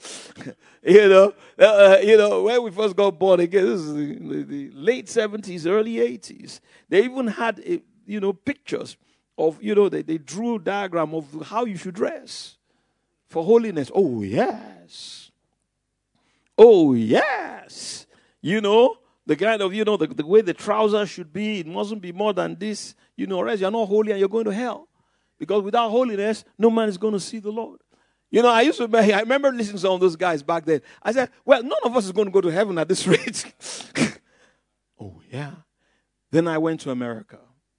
When we first got born again, this is the late 70s, early 80s. They even had, pictures of, they drew a diagram of how you should dress for holiness. Oh, yes. Oh, yes. The kind of, the way the trousers should be, it mustn't be more than this, or else you're not holy and you're going to hell. Because without holiness, no man is going to see the Lord. I remember listening to some of those guys back then. I said, well, none of us is going to go to heaven at this rate. Oh, yeah. Then I went to America.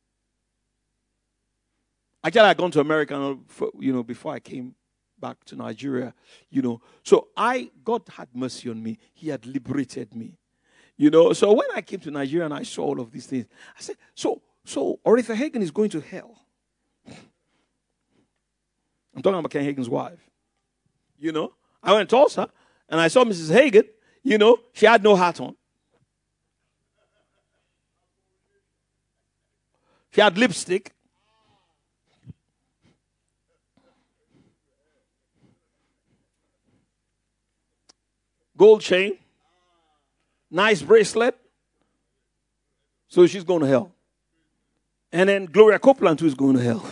Actually, I had gone to America, before I came back to Nigeria, So God had mercy on me. He had liberated me. So when I came to Nigeria and I saw all of these things, I said, so Oretha Hagin is going to hell. I'm talking about Ken Hagin's wife. I went to Tulsa and I saw Mrs. Hagin, she had no hat on. She had lipstick. Gold chain. Nice bracelet. So she's going to hell. And then Gloria Copeland too is going to hell.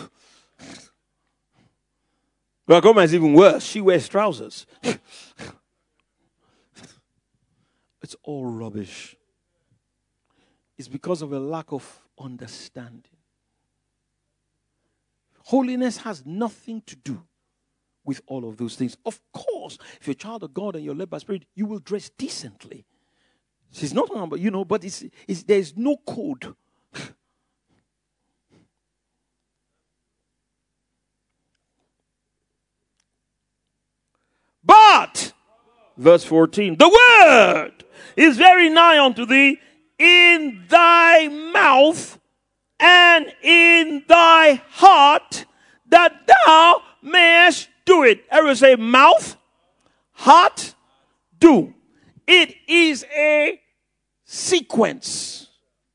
Gloria Copeland is even worse. She wears trousers. It's all rubbish. It's because of a lack of understanding. Holiness has nothing to do with all of those things. Of course, if you're a child of God and you're led by Spirit, you will dress decently. It's not about, but there's no code. But, verse 14, the word is very nigh unto thee, in thy mouth and in thy heart, that thou mayest do it. Everyone say mouth, heart, do. It is a sequence.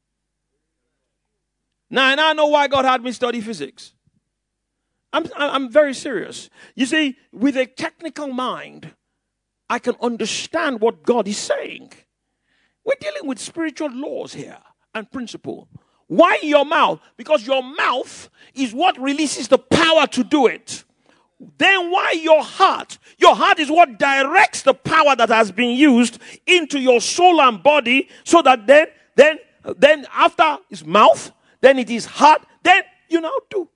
Now, and I know why God had me study physics. I'm very serious. You see, with a technical mind, I can understand what God is saying. We're dealing with spiritual laws here and principle. Why your mouth? Because your mouth is what releases the power to do it. Then why your heart? Your heart is what directs the power that has been used into your soul and body, so that then after it's mouth, then it is heart, then you now do.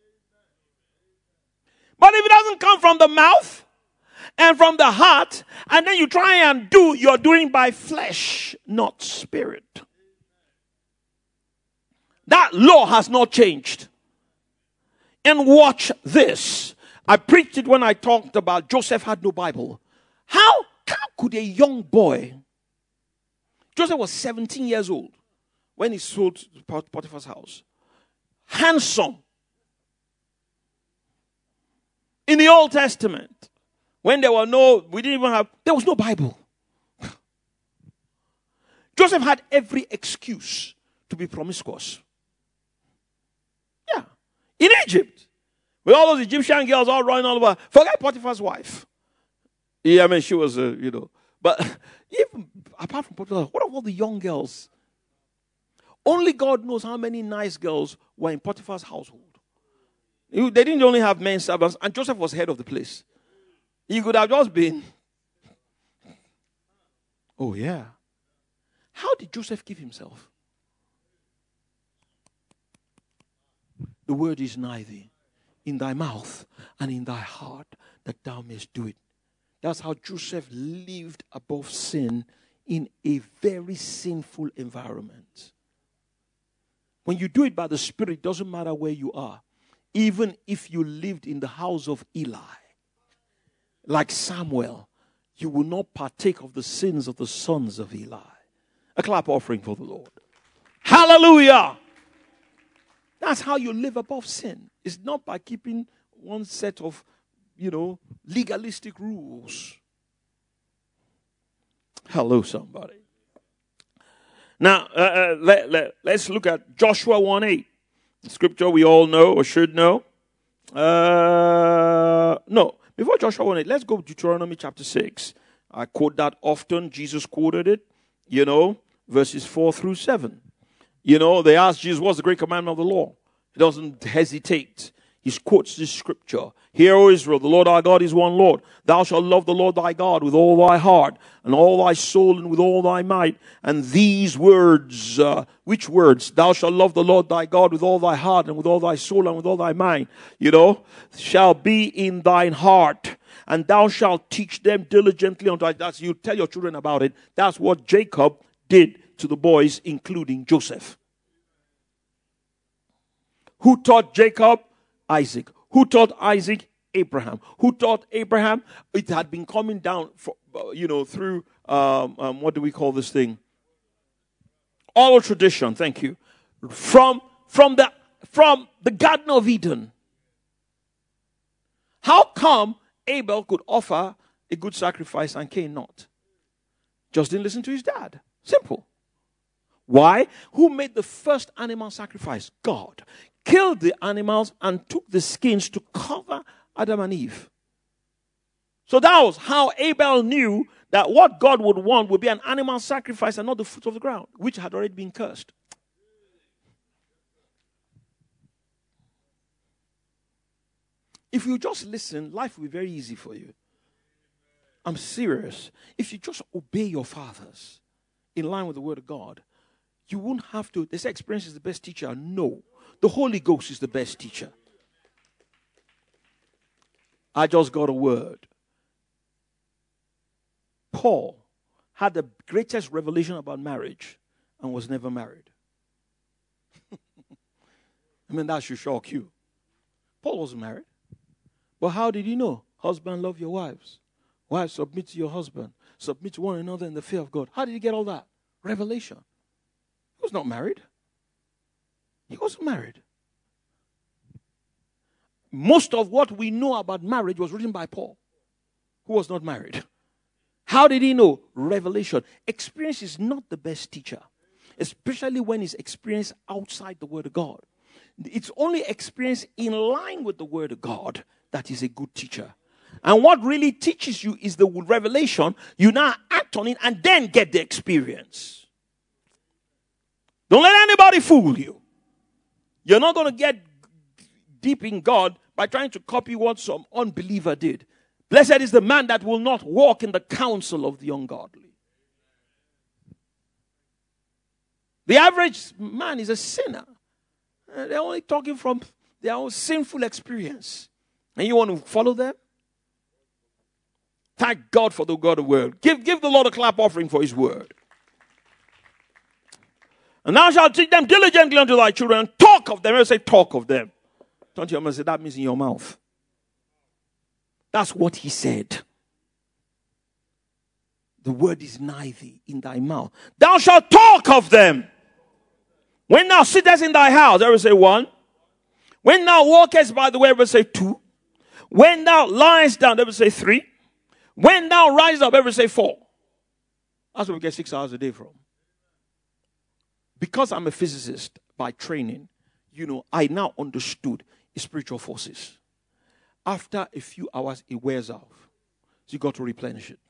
But if it doesn't come from the mouth and from the heart, and then you try and do, you're doing by flesh, not spirit. That law has not changed. And watch this. I preached it when I talked about Joseph had no Bible. How could a young boy, Joseph was 17 years old when he sold to Potiphar's house, handsome, in the Old Testament, when there was no Bible. Joseph had every excuse to be promiscuous. Yeah. In Egypt, with all those Egyptian girls all running all over. Forget Potiphar's wife. Yeah, I mean, she was, But even apart from Potiphar, what of all the young girls? Only God knows how many nice girls were in Potiphar's household. They didn't only have men servants, and Joseph was head of the place. He could have just been. Oh, yeah. How did Joseph give himself? The word is nigh thee, in thy mouth and in thy heart, that thou mayest do it. That's how Joseph lived above sin in a very sinful environment. When you do it by the Spirit, it doesn't matter where you are. Even if you lived in the house of Eli, like Samuel, you will not partake of the sins of the sons of Eli. A clap offering for the Lord. Hallelujah! That's how you live above sin. It's not by keeping one set of, legalistic rules. Hello, somebody. Now, let's look at Joshua 1:8. Scripture we all know or should know. No, before Joshua 1:8, let's go to Deuteronomy chapter 6. I quote that often. Jesus quoted it, verses 4 through 7. They asked Jesus, what's the great commandment of the law? He doesn't hesitate. He quotes this scripture. Hear, O Israel, the Lord our God is one Lord. Thou shalt love the Lord thy God with all thy heart and all thy soul and with all thy might. And these words, which words? Thou shalt love the Lord thy God with all thy heart and with all thy soul and with all thy mind. Shall be in thine heart. And thou shalt teach them diligently unto thy. You tell your children about it. That's what Jacob did to the boys, including Joseph. Who taught Jacob? Isaac. Who taught Isaac? Abraham. Who taught Abraham? It had been coming down, through, what do we call this thing? Oral tradition, thank you. From the Garden of Eden. How come Abel could offer a good sacrifice and Cain not? Just didn't listen to his dad. Simple. Why? Who made the first animal sacrifice? God. Killed the animals and took the skins to cover Adam and Eve. So that was how Abel knew that what God would want would be an animal sacrifice and not the fruit of the ground, which had already been cursed. If you just listen, life will be very easy for you. I'm serious. If you just obey your fathers in line with the word of God, you won't have to. They say experience is the best teacher. No. The Holy Ghost is the best teacher. I just got a word. Paul had the greatest revelation about marriage and was never married. I mean, that should shock you. Paul wasn't married. But how did he know? Husband, love your wives. Wives, submit to your husband. Submit to one another in the fear of God. How did he get all that? Revelation. He was not married. He wasn't married. Most of what we know about marriage was written by Paul, who was not married. How did he know? Revelation. Experience is not the best teacher, especially when it's experience outside the Word of God. It's only experience in line with the Word of God that is a good teacher. And what really teaches you is the revelation. You now act on it and then get the experience. Don't let anybody fool you. You're not going to get deep in God by trying to copy what some unbeliever did. Blessed is the man that will not walk in the counsel of the ungodly. The average man is a sinner. They're only talking from their own sinful experience. And you want to follow them? Thank God for the God of the world. Give the Lord a clap offering for his word. And thou shalt teach them diligently unto thy children, and talk of them. I say, talk of them. Don't you say that means in your mouth? That's what he said. The word is nigh thee, in thy mouth. Thou shalt talk of them. When thou sittest in thy house, I will say one. When thou walkest by the way, I will say two. When thou liest down, I will say three. When thou rise up, I will say four. That's where we get 6 hours a day from. Because I'm a physicist by training, I now understood spiritual forces. After a few hours, it wears off. So you got to replenish it.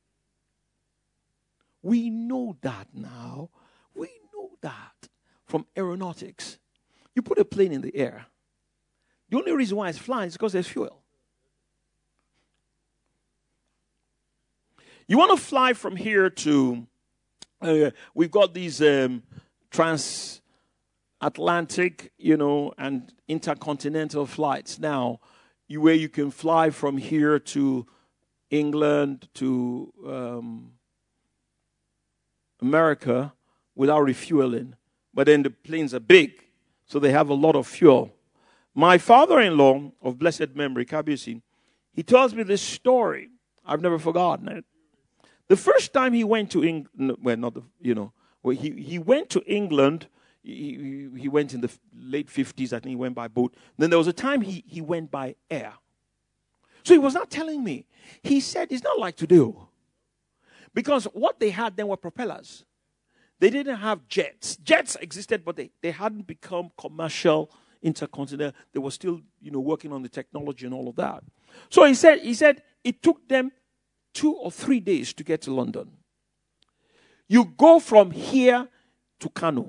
We know that now. We know that from aeronautics. You put a plane in the air. The only reason why it's flying is because there's fuel. You want to fly from here to, we've got these transatlantic, and intercontinental flights now, where you can fly from here to England to America without refueling. But then the planes are big, so they have a lot of fuel. My father-in-law of blessed memory, Kabisi, he tells me this story. I've never forgotten it. The first time he went to England, he went to England. He went in the late 50s. I think he went by boat. Then there was a time he went by air. So he was not telling me. He said it's not like today. Because what they had then were propellers. They didn't have jets. Jets existed, but they hadn't become commercial, intercontinental. They were still, working on the technology and all of that. So he said it took them 2 or 3 days to get to London. You go from here to Kano.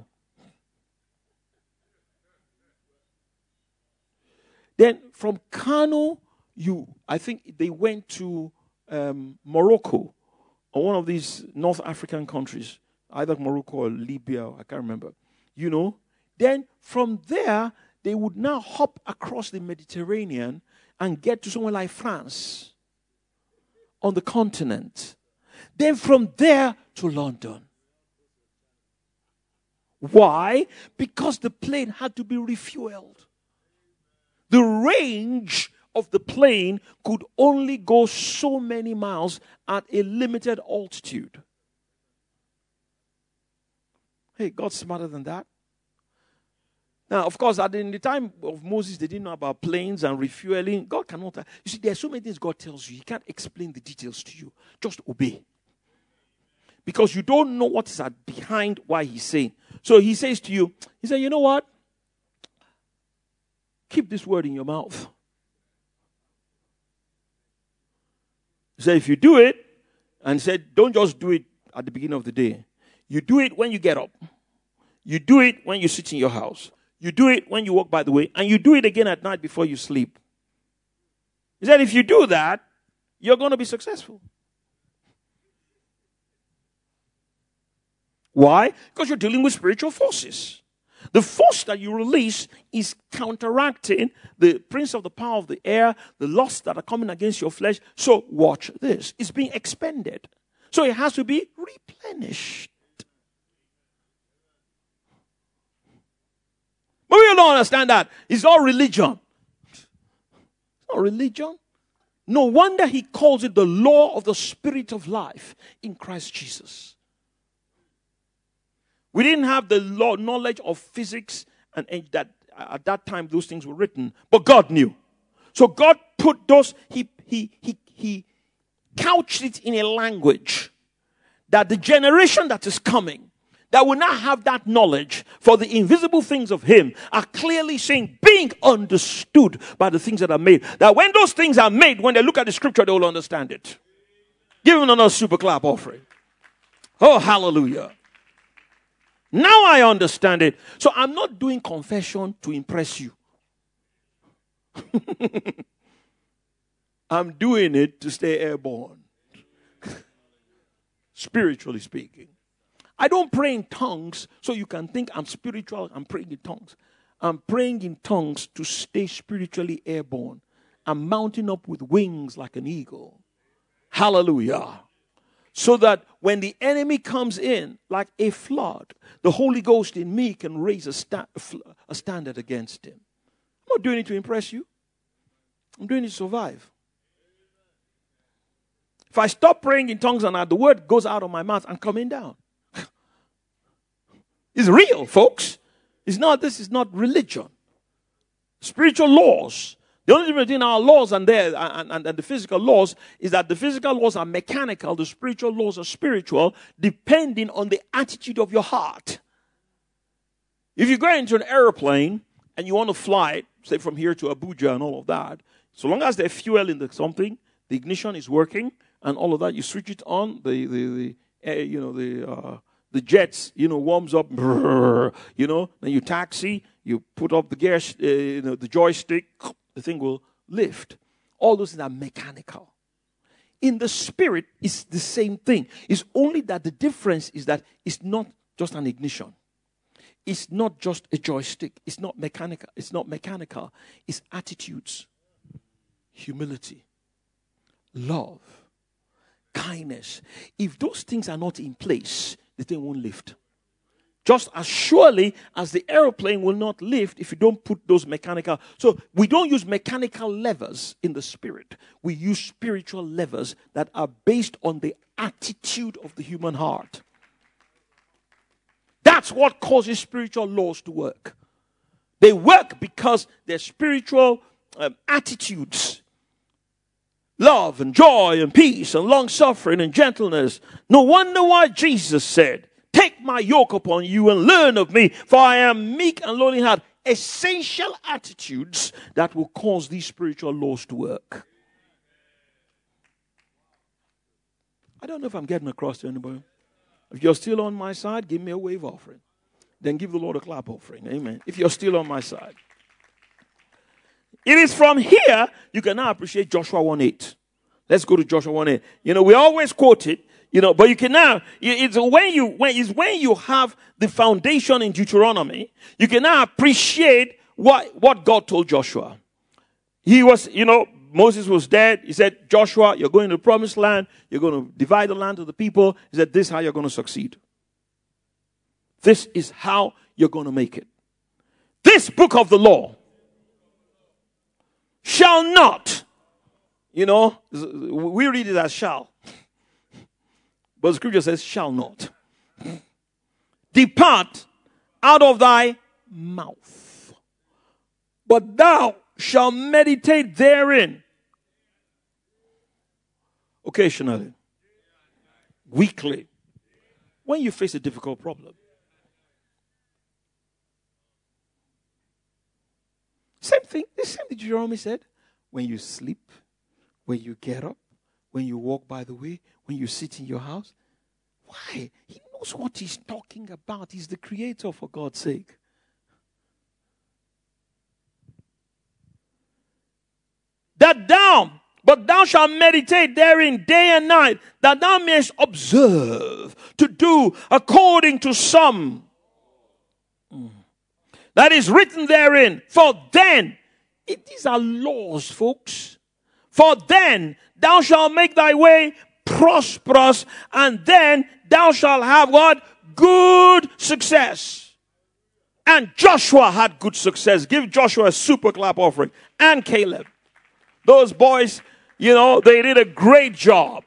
Then from Kano, I think they went to Morocco or one of these North African countries, either Morocco or Libya, I can't remember. Then from there, they would now hop across the Mediterranean and get to somewhere like France on the continent. Then from there to London. Why? Because the plane had to be refueled. The range of the plane could only go so many miles at a limited altitude. Hey, God's smarter than that. Now, of course, in the time of Moses, they didn't know about planes and refueling. God cannot. You see, there are so many things God tells you. He can't explain the details to you. Just obey. Because you don't know what is behind why he's saying. So he says to you, he said, you know what? Keep this word in your mouth. He said, if you do it, and said, don't just do it at the beginning of the day. You do it when you get up. You do it when you sit in your house. You do it when you walk by the way. And you do it again at night before you sleep. He said, if you do that, you're going to be successful. Why? Because you're dealing with spiritual forces. The force that you release is counteracting the prince of the power of the air, the lusts that are coming against your flesh. So watch this. It's being expended. So it has to be replenished. But we don't understand that. It's all religion. It's not religion. No wonder he calls it the law of the Spirit of life in Christ Jesus. We didn't have the knowledge of physics and that at that time those things were written, but God knew. So God put those, he couched it in a language that the generation that is coming, that will not have that knowledge for the invisible things of him, are clearly saying, being understood by the things that are made. That when those things are made, when they look at the scripture, they will understand it. Give him another super clap offering. Oh, hallelujah. Now I understand it. So I'm not doing confession to impress you. I'm doing it to stay airborne. Spiritually speaking. I don't pray in tongues so you can think I'm spiritual. I'm praying in tongues. I'm praying in tongues to stay spiritually airborne. I'm mounting up with wings like an eagle. Hallelujah. So that when the enemy comes in like a flood, the Holy Ghost in me can raise a standard against him. I'm not doing it to impress you. I'm doing it to survive. If I stop praying in tongues and the word goes out of my mouth, I'm coming down. It's real, folks. This is not religion. Spiritual laws. The only difference between our laws and the physical laws is that the physical laws are mechanical, the spiritual laws are spiritual, depending on the attitude of your heart. If you go into an airplane and you want to fly, say from here to Abuja and all of that, so long as there's fuel in something, the ignition is working and all of that, you switch it on, the jets, warms up, then you taxi, you put up the gas, the joystick, the thing will lift. All those things are mechanical. In the spirit, it's the same thing. It's only that the difference is that it's not just an ignition. It's not just a joystick. It's not mechanical. It's attitudes, humility, love, kindness. If those things are not in place, the thing won't lift. Just as surely as the aeroplane will not lift if you don't put those mechanical. So we don't use mechanical levers in the spirit. We use spiritual levers that are based on the attitude of the human heart. That's what causes spiritual laws to work. They work because they're spiritual attitudes. Love and joy and peace and long suffering and gentleness. No wonder why Jesus said, "Take my yoke upon you and learn of me, for I am meek and lowly in heart." Essential attitudes that will cause these spiritual laws to work. I don't know if I'm getting across to anybody. If you're still on my side, give me a wave offering. Then give the Lord a clap offering. Amen. If you're still on my side. It is from here you can now appreciate Joshua 1:8. Let's go to Joshua 1:8. We always quote it. But you can now, it's when you have the foundation in Deuteronomy, you can now appreciate what God told Joshua. He was, Moses was dead. He said, Joshua, you're going to the promised land. You're going to divide the land to the people. He said, this is how you're going to succeed. This is how you're going to make it. This book of the law shall not, we read it as shall. But the scripture says, shall not depart out of thy mouth, but thou shalt meditate therein occasionally, weekly, when you face a difficult problem. Same thing, the same thing Deuteronomy said. When you sleep, when you get up, when you walk by the way, when you sit in your house. Why? He knows what he's talking about. He's the creator, for God's sake. But thou shalt meditate therein day and night, that thou mayest observe to do according to some. that is written therein. For then, these are laws, folks. For then thou shalt make thy way prosperous, and then thou shalt have what? Good success. And Joshua had good success. Give Joshua a super clap offering. And Caleb. Those boys, they did a great job.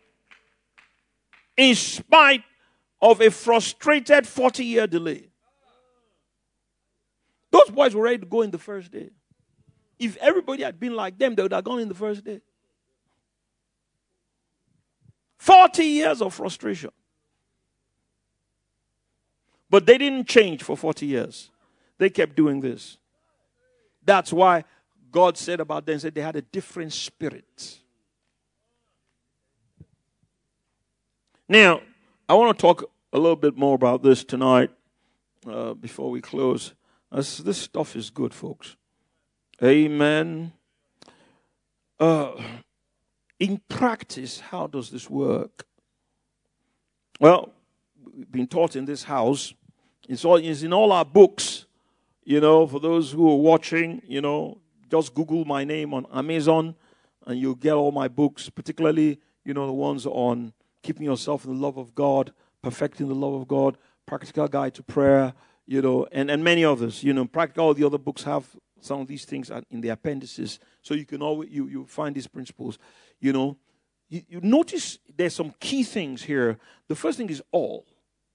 In spite of a frustrated 40-year delay. Those boys were ready to go in the first day. If everybody had been like them, they would have gone in the first day. 40 years of frustration. But they didn't change for 40 years. They kept doing this. That's why God said about them, said they had a different spirit. Now, I want to talk a little bit more about this tonight before we close. This stuff is good, folks. Amen. In practice, how does this work? Well, we've been taught in this house. It's in all our books. For those who are watching, just Google my name on Amazon and you'll get all my books, particularly, the ones on keeping yourself in the love of God, perfecting the love of God, practical guide to prayer, and many others. Practical, all the other books have some of these things in the appendices, so you can always you find these principles. You notice there's some key things here. The first thing is all.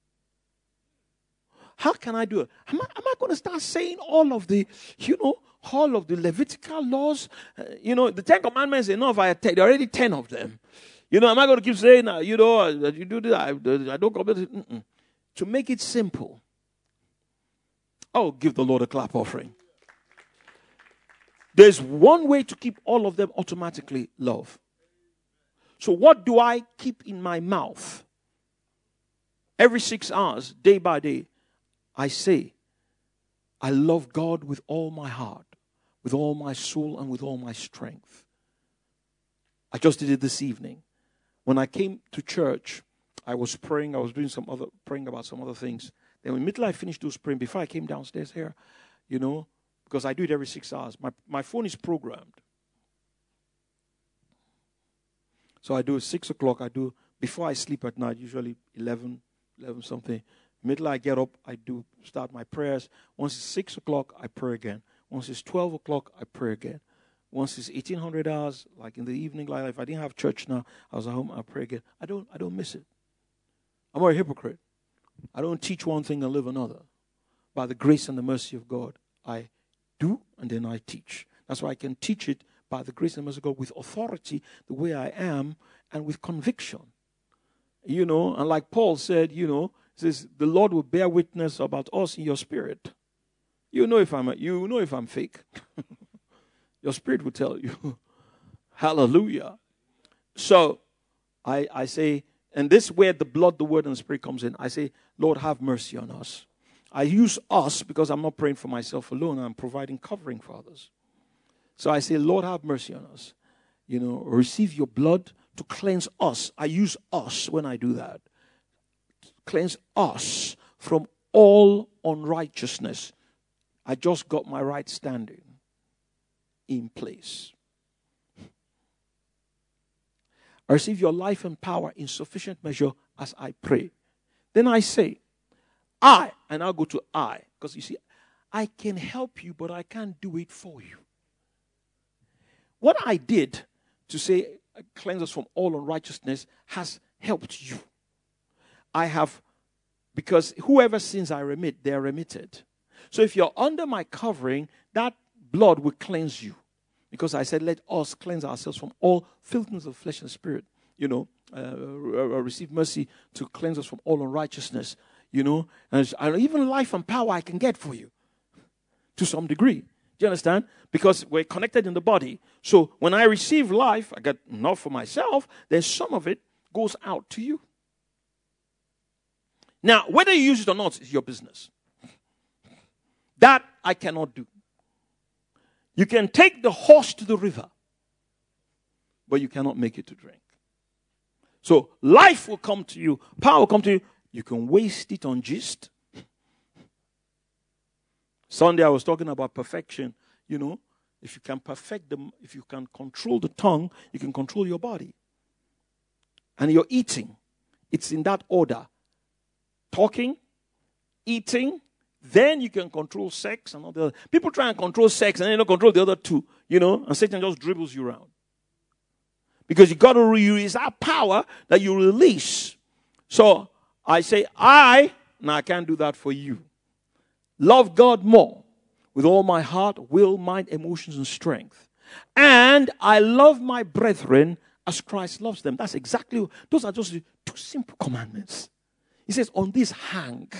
How can I do it? Am I going to start saying all of the Levitical laws? The 10 Commandments enough. There are already 10 of them. Am I going to keep saying, you do this? I don't commit it. To make it simple. Oh, give the Lord a clap offering. There's one way to keep all of them automatically love. So what do I keep in my mouth? Every 6 hours, day by day, I say, I love God with all my heart, with all my soul, and with all my strength. I just did it this evening. When I came to church, I was praying. I was doing praying about some other things. Then immediately I finished those praying, before I came downstairs here, because I do it every 6 hours. My phone is programmed. So I do at 6 o'clock. I do before I sleep at night, usually 11 something. Immediately I get up, I do start my prayers. Once it's 6 o'clock, I pray again. Once it's 12 o'clock, I pray again. Once it's 1800 hours, like in the evening, like if I didn't have church now, I was at home, I pray again. I don't miss it. I'm not a hypocrite. I don't teach one thing and live another. By the grace and the mercy of God, I do and then I teach. That's why I can teach it by the grace and mercy of God with authority, the way I am, and with conviction. And like Paul said, says the Lord will bear witness about us in your spirit. You know if I'm fake. Your spirit will tell you. Hallelujah. So I say, and this is where the blood, the word, and the spirit comes in. I say, Lord, have mercy on us. I use us because I'm not praying for myself alone. I'm providing covering for others. So I say, Lord, have mercy on us. Receive your blood to cleanse us. I use us when I do that. Cleanse us from all unrighteousness. I just got my right standing in place. I receive your life and power in sufficient measure as I pray. Then I say, and I'll go to I, because you see, I can help you, but I can't do it for you. What I did to say, cleanse us from all unrighteousness, has helped you. I have, because whoever sins I remit, they are remitted. So if you're under my covering, that blood will cleanse you. Because I said, let us cleanse ourselves from all filthiness of flesh and spirit. Receive mercy to cleanse us from all unrighteousness. And even life and power I can get for you. To some degree. Do you understand? Because we're connected in the body. So when I receive life, I get enough for myself. Then some of it goes out to you. Now, whether you use it or not is your business. That I cannot do. You can take the horse to the river, but you cannot make it to drink. So life will come to you, power will come to you. You can waste it on gist. Sunday I was talking about perfection. You know, if you can perfect them, if you can control the tongue, you can control your body. And you're eating. It's in that order. Talking, eating, then you can control sex and all the other. People try and control sex and they don't control the other two, you know, and Satan just dribbles you around. Because you got to release that power that you release. So I say, I can't do that for you. Love God more with all my heart, will, mind, emotions, and strength. And I love my brethren as Christ loves them. That's exactly, those are just 2 simple commandments. He says, on this hang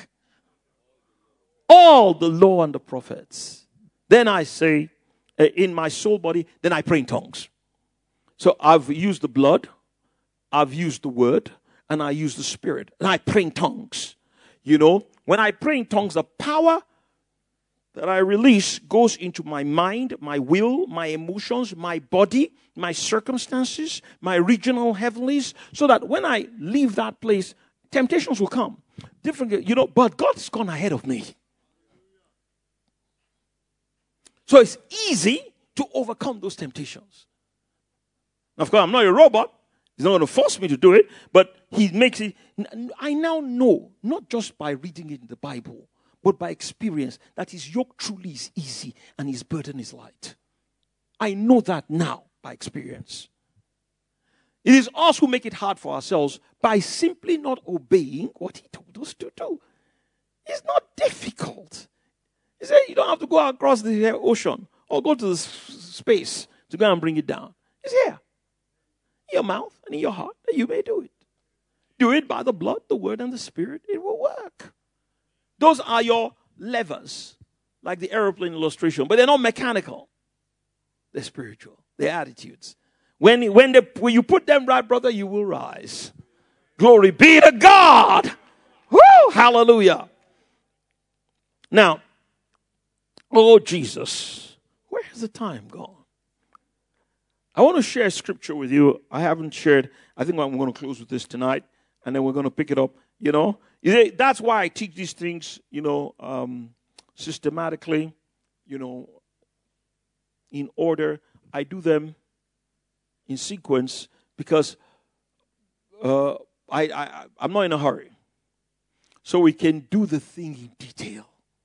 all the law and the prophets. Then I say, in my soul body, then I pray in tongues. So I've used the blood, I've used the word, and I use the spirit. And I pray in tongues. You know, when I pray in tongues, the power that I release goes into my mind, my will, my emotions, my body, my circumstances, my regional heavenlies, so that when I leave that place, temptations will come. Different, you know, but God's gone ahead of me. So it's easy to overcome those temptations. Of course, I'm not a robot. He's not going to force me to do it, but he makes it. I now know, not just by reading it in the Bible, but by experience, that his yoke truly is easy and his burden is light. I know that now by experience. It is us who make it hard for ourselves by simply not obeying what he told us to do. It's not difficult. He said you don't have to go across the ocean or go to the space to go and bring it down. It's here. In your mouth and in your heart that you may do it. Do it by the blood, the word, and the spirit. It will work. Those are your levers, like the aeroplane illustration, but they're not mechanical. They're spiritual. They're attitudes. When you put them right, brother, you will rise. Glory be to God. Woo! Hallelujah. Now, oh Jesus, where has the time gone? I want to share scripture with you. I haven't shared. I think I'm going to close with this tonight, and then we're going to pick it up. You know, that's why I teach these things, you know, systematically, you know, in order. I do them in sequence because I'm not in a hurry. So we can do the thing in detail.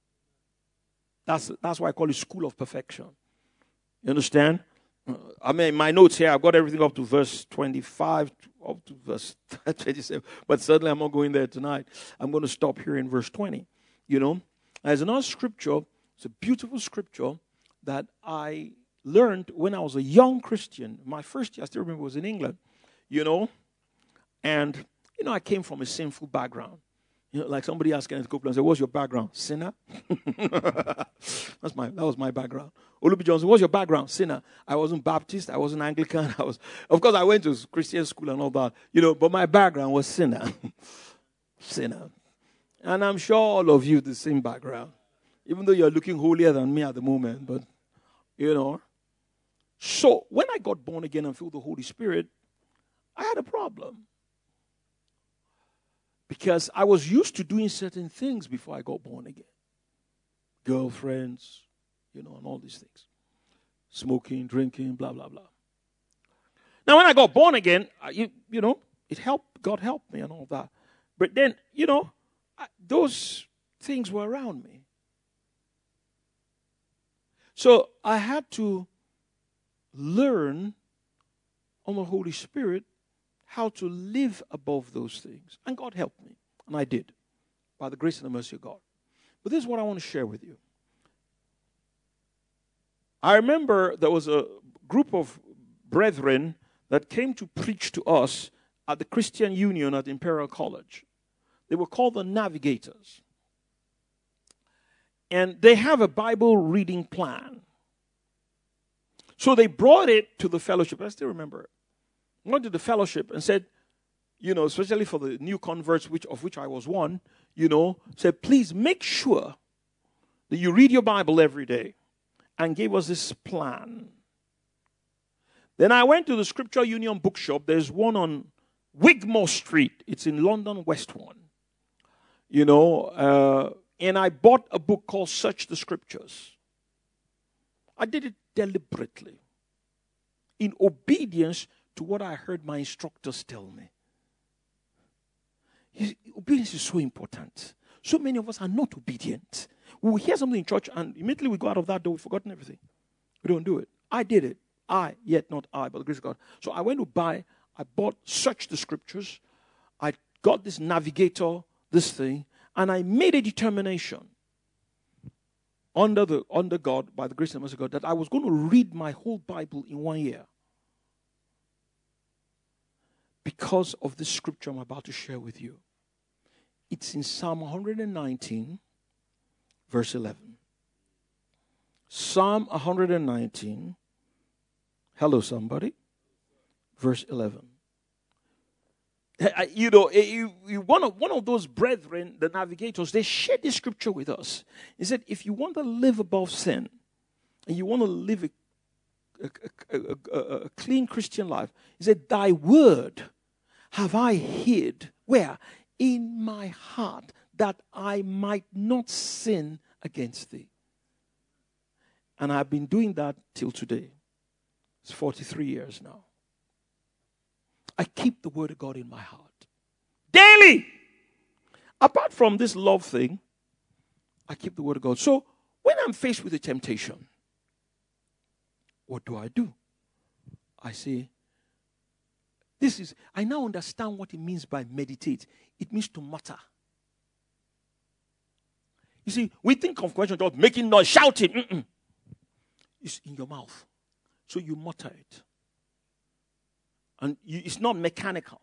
That's why I call it School of Perfection. You understand? I mean, my notes here, I've got everything up to verse 25, up to verse 27. But certainly I'm not going there tonight. I'm going to stop here in verse 20. You know, there's another scripture. It's a beautiful scripture that I learned when I was a young Christian. My first year, I still remember, was in England. You know, and, you know, I came from a sinful background. You know, like somebody asked Kenneth Copeland, said, what's your background? Sinner? That was my background. Olubi Johnson, what's your background? Sinner. I wasn't Baptist. I wasn't Anglican. Of course, I went to Christian school and all that. You know, but my background was sinner. Sinner. And I'm sure all of you the same background. Even though you're looking holier than me at the moment. But, you know. So, when I got born again and filled with the Holy Spirit, I had a problem. Because I was used to doing certain things before I got born again. Girlfriends, you know, and all these things. Smoking, drinking, blah, blah, blah. Now, when I got born again, you know, it helped. God helped me and all that. But then, you know, those things were around me. So I had to learn on the Holy Spirit how to live above those things. And God helped me. And I did. By the grace and the mercy of God. But this is what I want to share with you. I remember there was a group of brethren that came to preach to us at the Christian Union at Imperial College. They were called the Navigators. And they have a Bible reading plan. So they brought it to the fellowship. I still remember it. Went to the fellowship and said, you know, especially for the new converts, of which I was one, you know, said, please make sure that you read your Bible every day, and gave us this plan. Then I went to the Scripture Union bookshop. There's one on Wigmore Street. It's in London, West One. You know, and I bought a book called Search the Scriptures. I did it deliberately, in obedience to what I heard my instructors tell me. Obedience is so important. So many of us are not obedient. We will hear something in church and immediately we go out of that door, we've forgotten everything. We don't do it. I did it. Yet not I, but the grace of God. So I went to I bought Search the Scriptures. I got this Navigator, this thing, and I made a determination under God, by the grace and mercy of God, that I was going to read my whole Bible in 1 year. Because of this scripture I'm about to share with you. It's in Psalm 119, verse 11. Psalm 119. Hello, somebody. Verse 11. One of those brethren, the navigators, they shared this scripture with us. He said, if you want to live above sin, and you want to live a clean Christian life, he said, thy word have I hid, where? In my heart, that I might not sin against thee. And I've been doing that till today. It's 43 years now. I keep the word of God in my heart. Daily! Apart from this love thing, I keep the word of God. So, when I'm faced with a temptation, what do? I say, I now understand what it means by meditate. It means to mutter. You see, we think of conversion just making noise, shouting. It's in your mouth. So you mutter it. And it's not mechanical.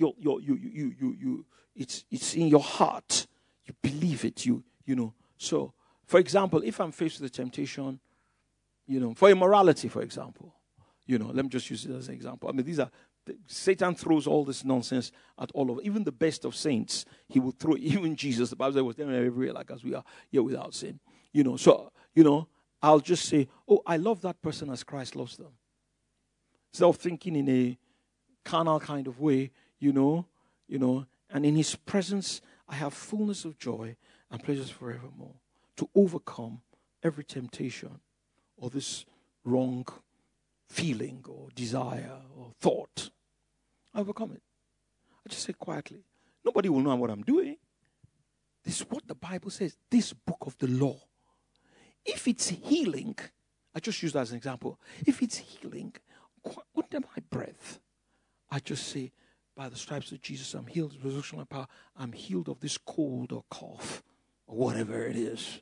It's in your heart. You believe it. You know. So, for example, if I'm faced with a temptation, for immorality, for example, let me just use it as an example. I mean, Satan throws all this nonsense at all of, even the best of saints. He will throw, even Jesus, the Bible says, was there everywhere like as we are, yet without sin. So, I'll just say, oh, I love that person as Christ loves them. Instead of thinking in a carnal kind of way, and in his presence, I have fullness of joy and pleasures forevermore, to overcome every temptation or this wrong feeling or desire or thought. I overcome it. I just say quietly. Nobody will know what I'm doing. This is what the Bible says. This book of the law. If it's healing, I just use that as an example. If it's healing, under my breath, I just say, by the stripes of Jesus, I'm healed. Resurrection and power. I'm healed of this cold or cough or whatever it is.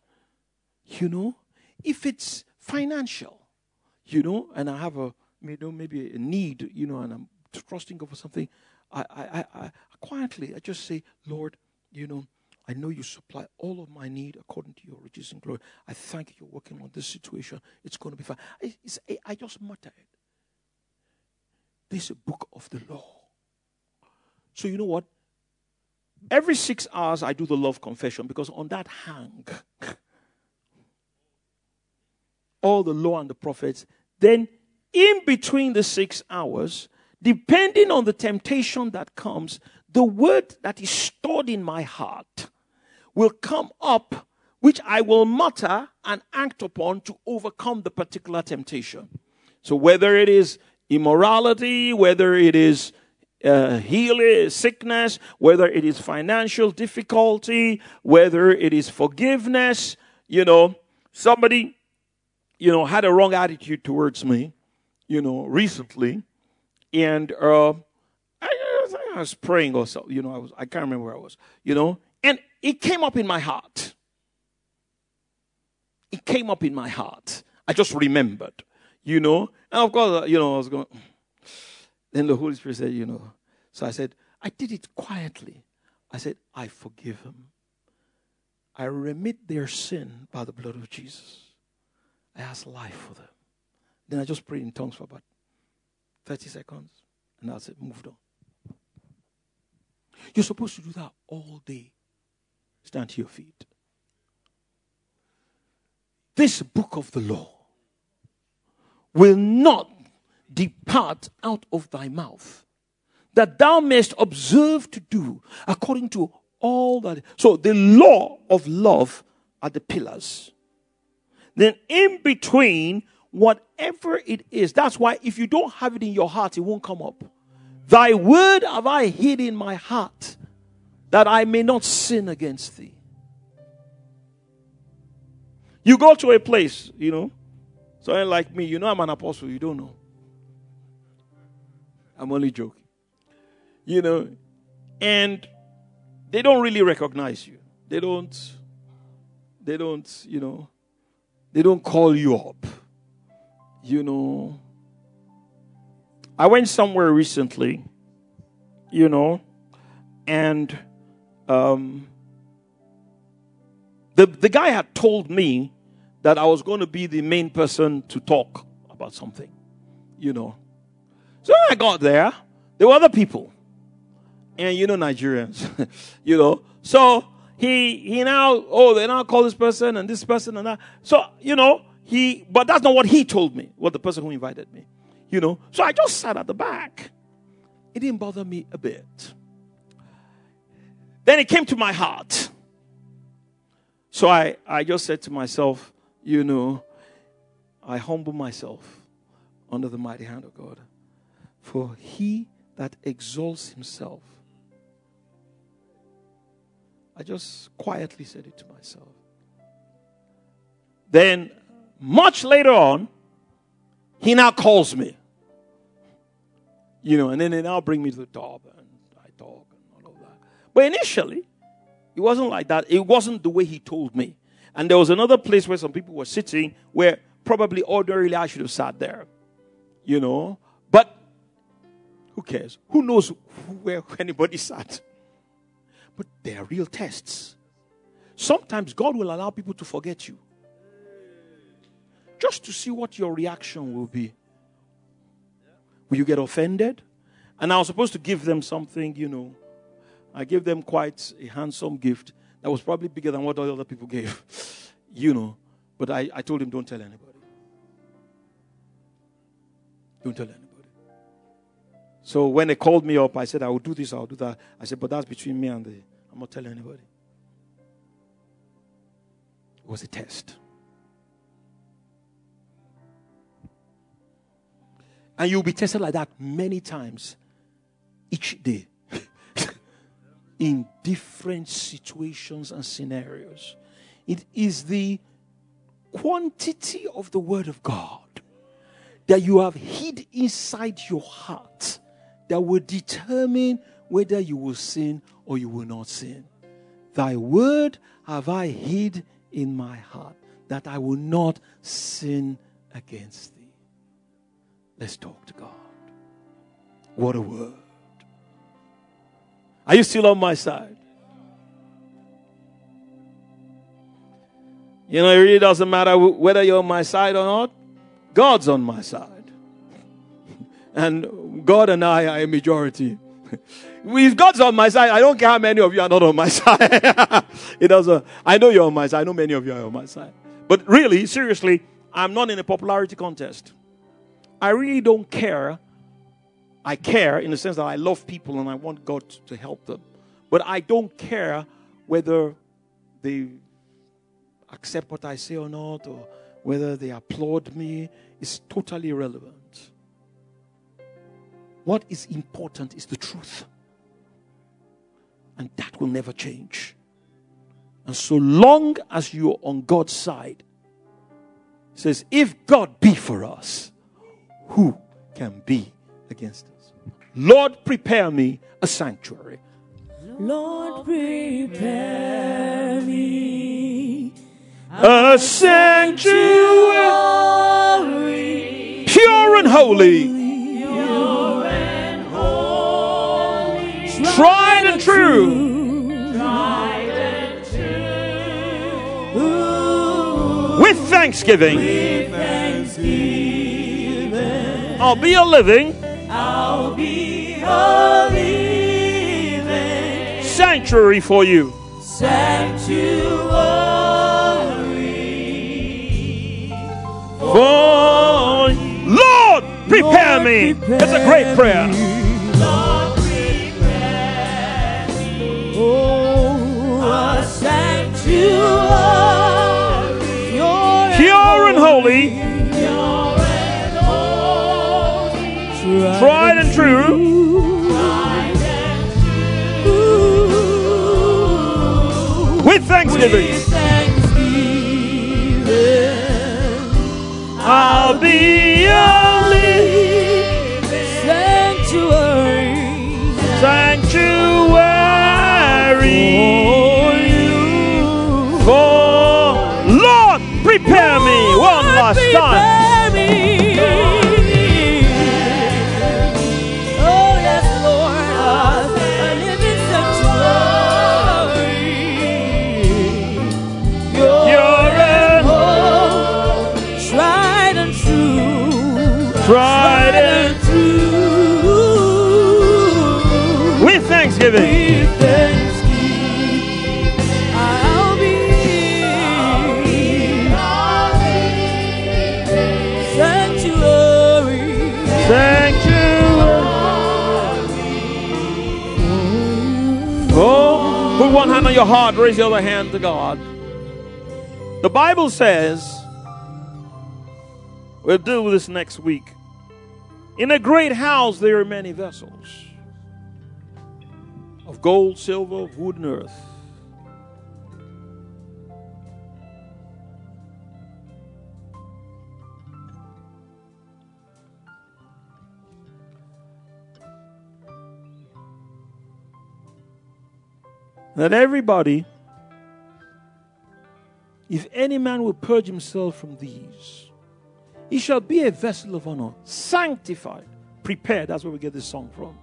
If it's financial, and I have maybe a need, and I'm trusting God for something, I quietly, I just say, Lord, I know you supply all of my need according to your riches and glory. I thank you, you're working on this situation. It's going to be fine. I just mutter it. This is a book of the law. So you know what? Every 6 hours I do the love confession, because on that hang all the law and the prophets. Then in between the 6 hours, depending on the temptation that comes, the word that is stored in my heart will come up, which I will mutter and act upon to overcome the particular temptation. So whether it is immorality, whether it is healing, sickness, whether it is financial difficulty, whether it is forgiveness, somebody, had a wrong attitude towards me, recently, and I was praying or so, I can't remember where I was, and it came up in my heart. It came up in my heart. I just remembered, and of course, I was going. Then the Holy Spirit said, so I said, I did it quietly. I said, I forgive them. I remit their sin by the blood of Jesus. I ask life for them. Then I just prayed in tongues for about 30 seconds. And that's it, moved on. You're supposed to do that all day. Stand to your feet. This book of the law will not depart out of thy mouth, that thou mayest observe to do according to all that. So the law of love are the pillars. Then in between, whatever it is, that's why if you don't have it in your heart, it won't come up. Thy word have I hid in my heart, that I may not sin against thee. You go to a place, someone like me, I'm an apostle, you don't know. I'm only joking. And they don't really recognize you. They don't call you up. I went somewhere recently, and the guy had told me that I was going to be the main person to talk about something, So when I got there were other people. And Nigerians, So he now, they now call this person and that. So, but that's not what he told me, what the person who invited me, So I just sat at the back. It didn't bother me a bit. Then it came to my heart. So I just said to myself, I humble myself under the mighty hand of God. For he that exalts himself. I just quietly said it to myself. Then, much later on, he now calls me. And then they now bring me to the top and I talk and all of that. But initially, it wasn't like that. It wasn't the way he told me. And there was another place where some people were sitting where probably ordinarily I should have sat there. But who cares? Who knows where anybody sat? But they are real tests. Sometimes God will allow people to forget you. Just to see what your reaction will be. Will you get offended? And I was supposed to give them something, I gave them quite a handsome gift that was probably bigger than what all the other people gave. But I told him, don't tell anybody. Don't tell anybody. So when they called me up, I said, I will do this, I will do that. I said, but that's between me and I'm not telling anybody. It was a test. And you'll be tested like that many times each day. In different situations and scenarios. It is the quantity of the word of God that you have hid inside your heart that will determine whether you will sin or you will not sin. Thy word have I hid in my heart, that I will not sin against thee. Let's talk to God. What a word. Are you still on my side? It really doesn't matter whether you're on my side or not. God's on my side. And God and I are a majority. If God's on my side, I don't care how many of you are not on my side. It doesn't. I know you're on my side. I know many of you are on my side. But really, seriously, I'm not in a popularity contest. I really don't care. I care in the sense that I love people and I want God to help them. But I don't care whether they accept what I say or not, or whether they applaud me. It's totally irrelevant. What is important is the truth. And that will never change. And so long as you're on God's side, it says, if God be for us, who can be against us? Lord, prepare me a sanctuary. Lord, prepare me a sanctuary, pure and holy, tried and true. With thanksgiving, I'll be a living sanctuary for you. For Lord, prepare me. It's a great prayer. Lord, prepare me. Oh, With thanksgiving, I'll be a living sanctuary for Lord, prepare me one last time. Oh yes, Lord, a living sanctuary. You're at home, tried and true, Tried and true. with thanksgiving. Oh, put one hand on your heart, raise the other hand to God. The Bible says, we'll deal with this next week. In a great house there are many vessels of gold, silver, of wood, and earth. That everybody, if any man will purge himself from these, he shall be a vessel of honor, sanctified, prepared. That's where we get this song from.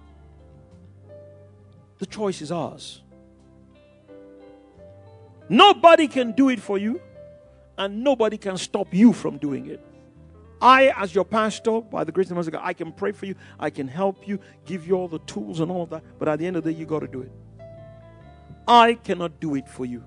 The choice is ours. Nobody can do it for you, and nobody can stop you from doing it. I, as your pastor, by the grace of God, I can pray for you, I can help you, give you all the tools and all of that, but at the end of the day, you got to do it. I cannot do it for you.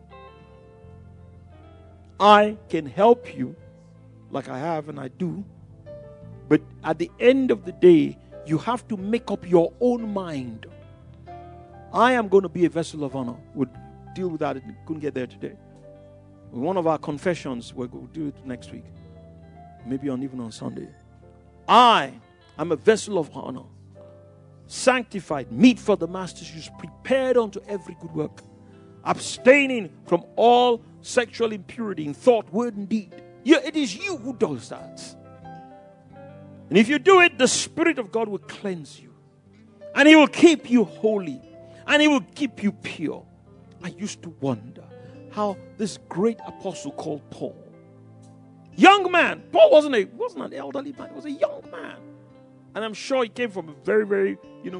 I can help you like I have and I do. But at the end of the day, you have to make up your own mind. I am going to be a vessel of honor. We'll deal with that. Couldn't get there today. One of our confessions, we'll do it next week. Maybe even on Sunday. I am a vessel of honor. Sanctified, meet for the master's use, prepared unto every good work, abstaining from all sexual impurity in thought, word, and deed. It is you who does that. And if you do it, the Spirit of God will cleanse you. And He will keep you holy. And He will keep you pure. I used to wonder how this great apostle called Paul, young man, Paul wasn't an elderly man, he was a young man. And I'm sure he came from a very, very,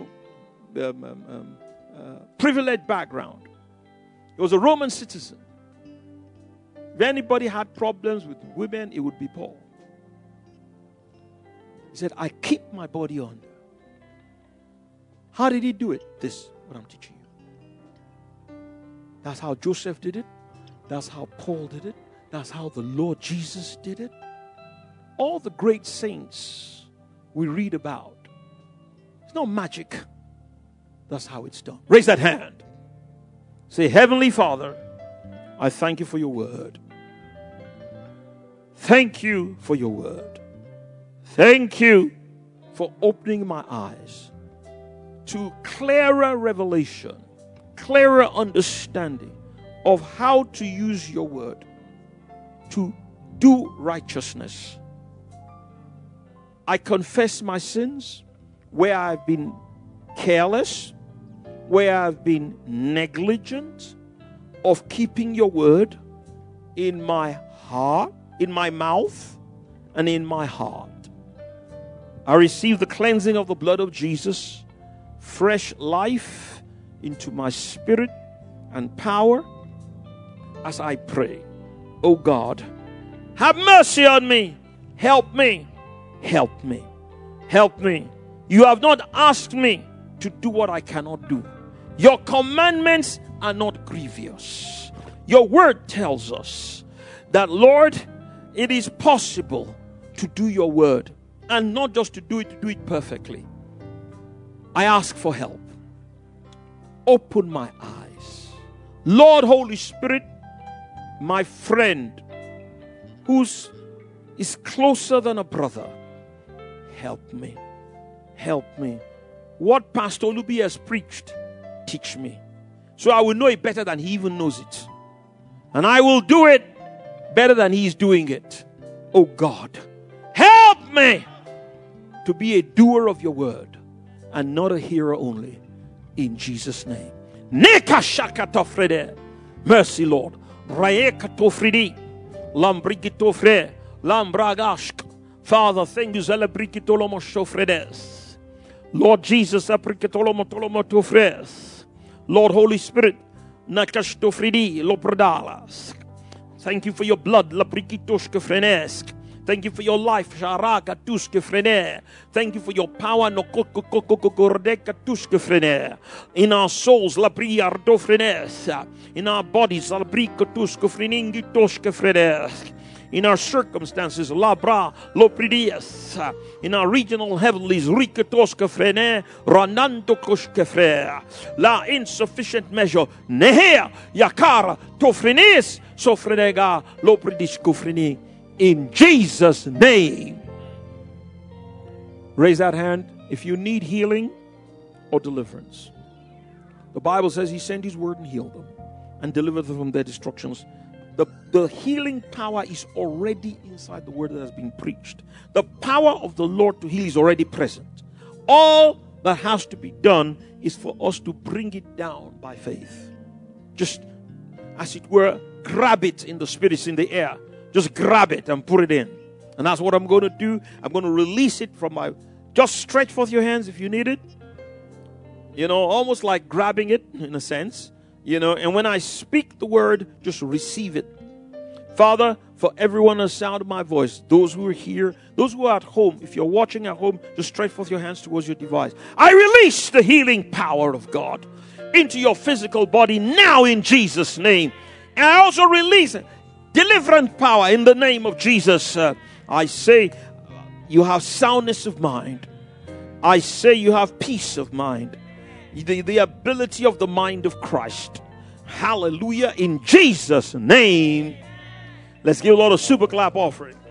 privileged background. He was a Roman citizen. If anybody had problems with women, it would be Paul. He said, I keep my body under. How did he do it? This, what I'm teaching you. That's how Joseph did it. That's how Paul did it. That's how the Lord Jesus did it. All the great saints we read about. It's not magic. That's how it's done. Raise that hand. Say, Heavenly Father, I thank you for your word. Thank you for your word. Thank you for opening my eyes to clearer revelation, clearer understanding of how to use your word to do righteousness. I confess my sins where I've been careless, where I've been negligent of keeping your word in my heart, in my mouth, and in my heart. I receive the cleansing of the blood of Jesus, fresh life into my spirit and power as I pray. Oh God, have mercy on me. Help me. Help me. Help me. You have not asked me to do what I cannot do. Your commandments are not grievous. Your word tells us that, Lord, it is possible to do your word, and not just to do it perfectly. I ask for help. Open my eyes. Lord, Holy Spirit, my friend, who's is closer than a brother, help me. Help me. What Pastor Olubi has preached, teach me. So I will know it better than he even knows it. And I will do it better than he's doing it. Oh God, help me to be a doer of your word and not a hearer only. In Jesus' name. Mercy, Lord. Father, thank you. Lord Jesus, Lord Holy Spirit, thank you for your blood. Thank you for your life. Thank you for your power. In our souls, in our bodies, in our circumstances, labra lopridias, in our regional heavenlies, riketoskefrene, ranando koskefre, la insufficient measure, nehea, yakara, tofrenes, sofrenega, lopridiskofrene. In Jesus' name. Raise that hand if you need healing or deliverance. The Bible says he sent his word and healed them and delivered them from their destructions. The healing power is already inside the word that has been preached. The power of the Lord to heal is already present. All that has to be done is for us to bring it down by faith. Just, as it were, grab it in the spirit, it's in the air. Just grab it and put it in. And that's what I'm going to do. I'm going to release it from my... Just stretch forth your hands if you need it. You know, almost like grabbing it in a sense. You know, and when I speak the word, just receive it. Father, for everyone on the sound of my voice, those who are here, those who are at home, if you're watching at home, just stretch forth your hands towards your device. I release the healing power of God into your physical body now in Jesus' name. And I also release deliverance power in the name of Jesus. I say you have soundness of mind. I say you have peace of mind. The ability of the mind of Christ. Hallelujah. In Jesus' name. Let's give a lot of super clap offering.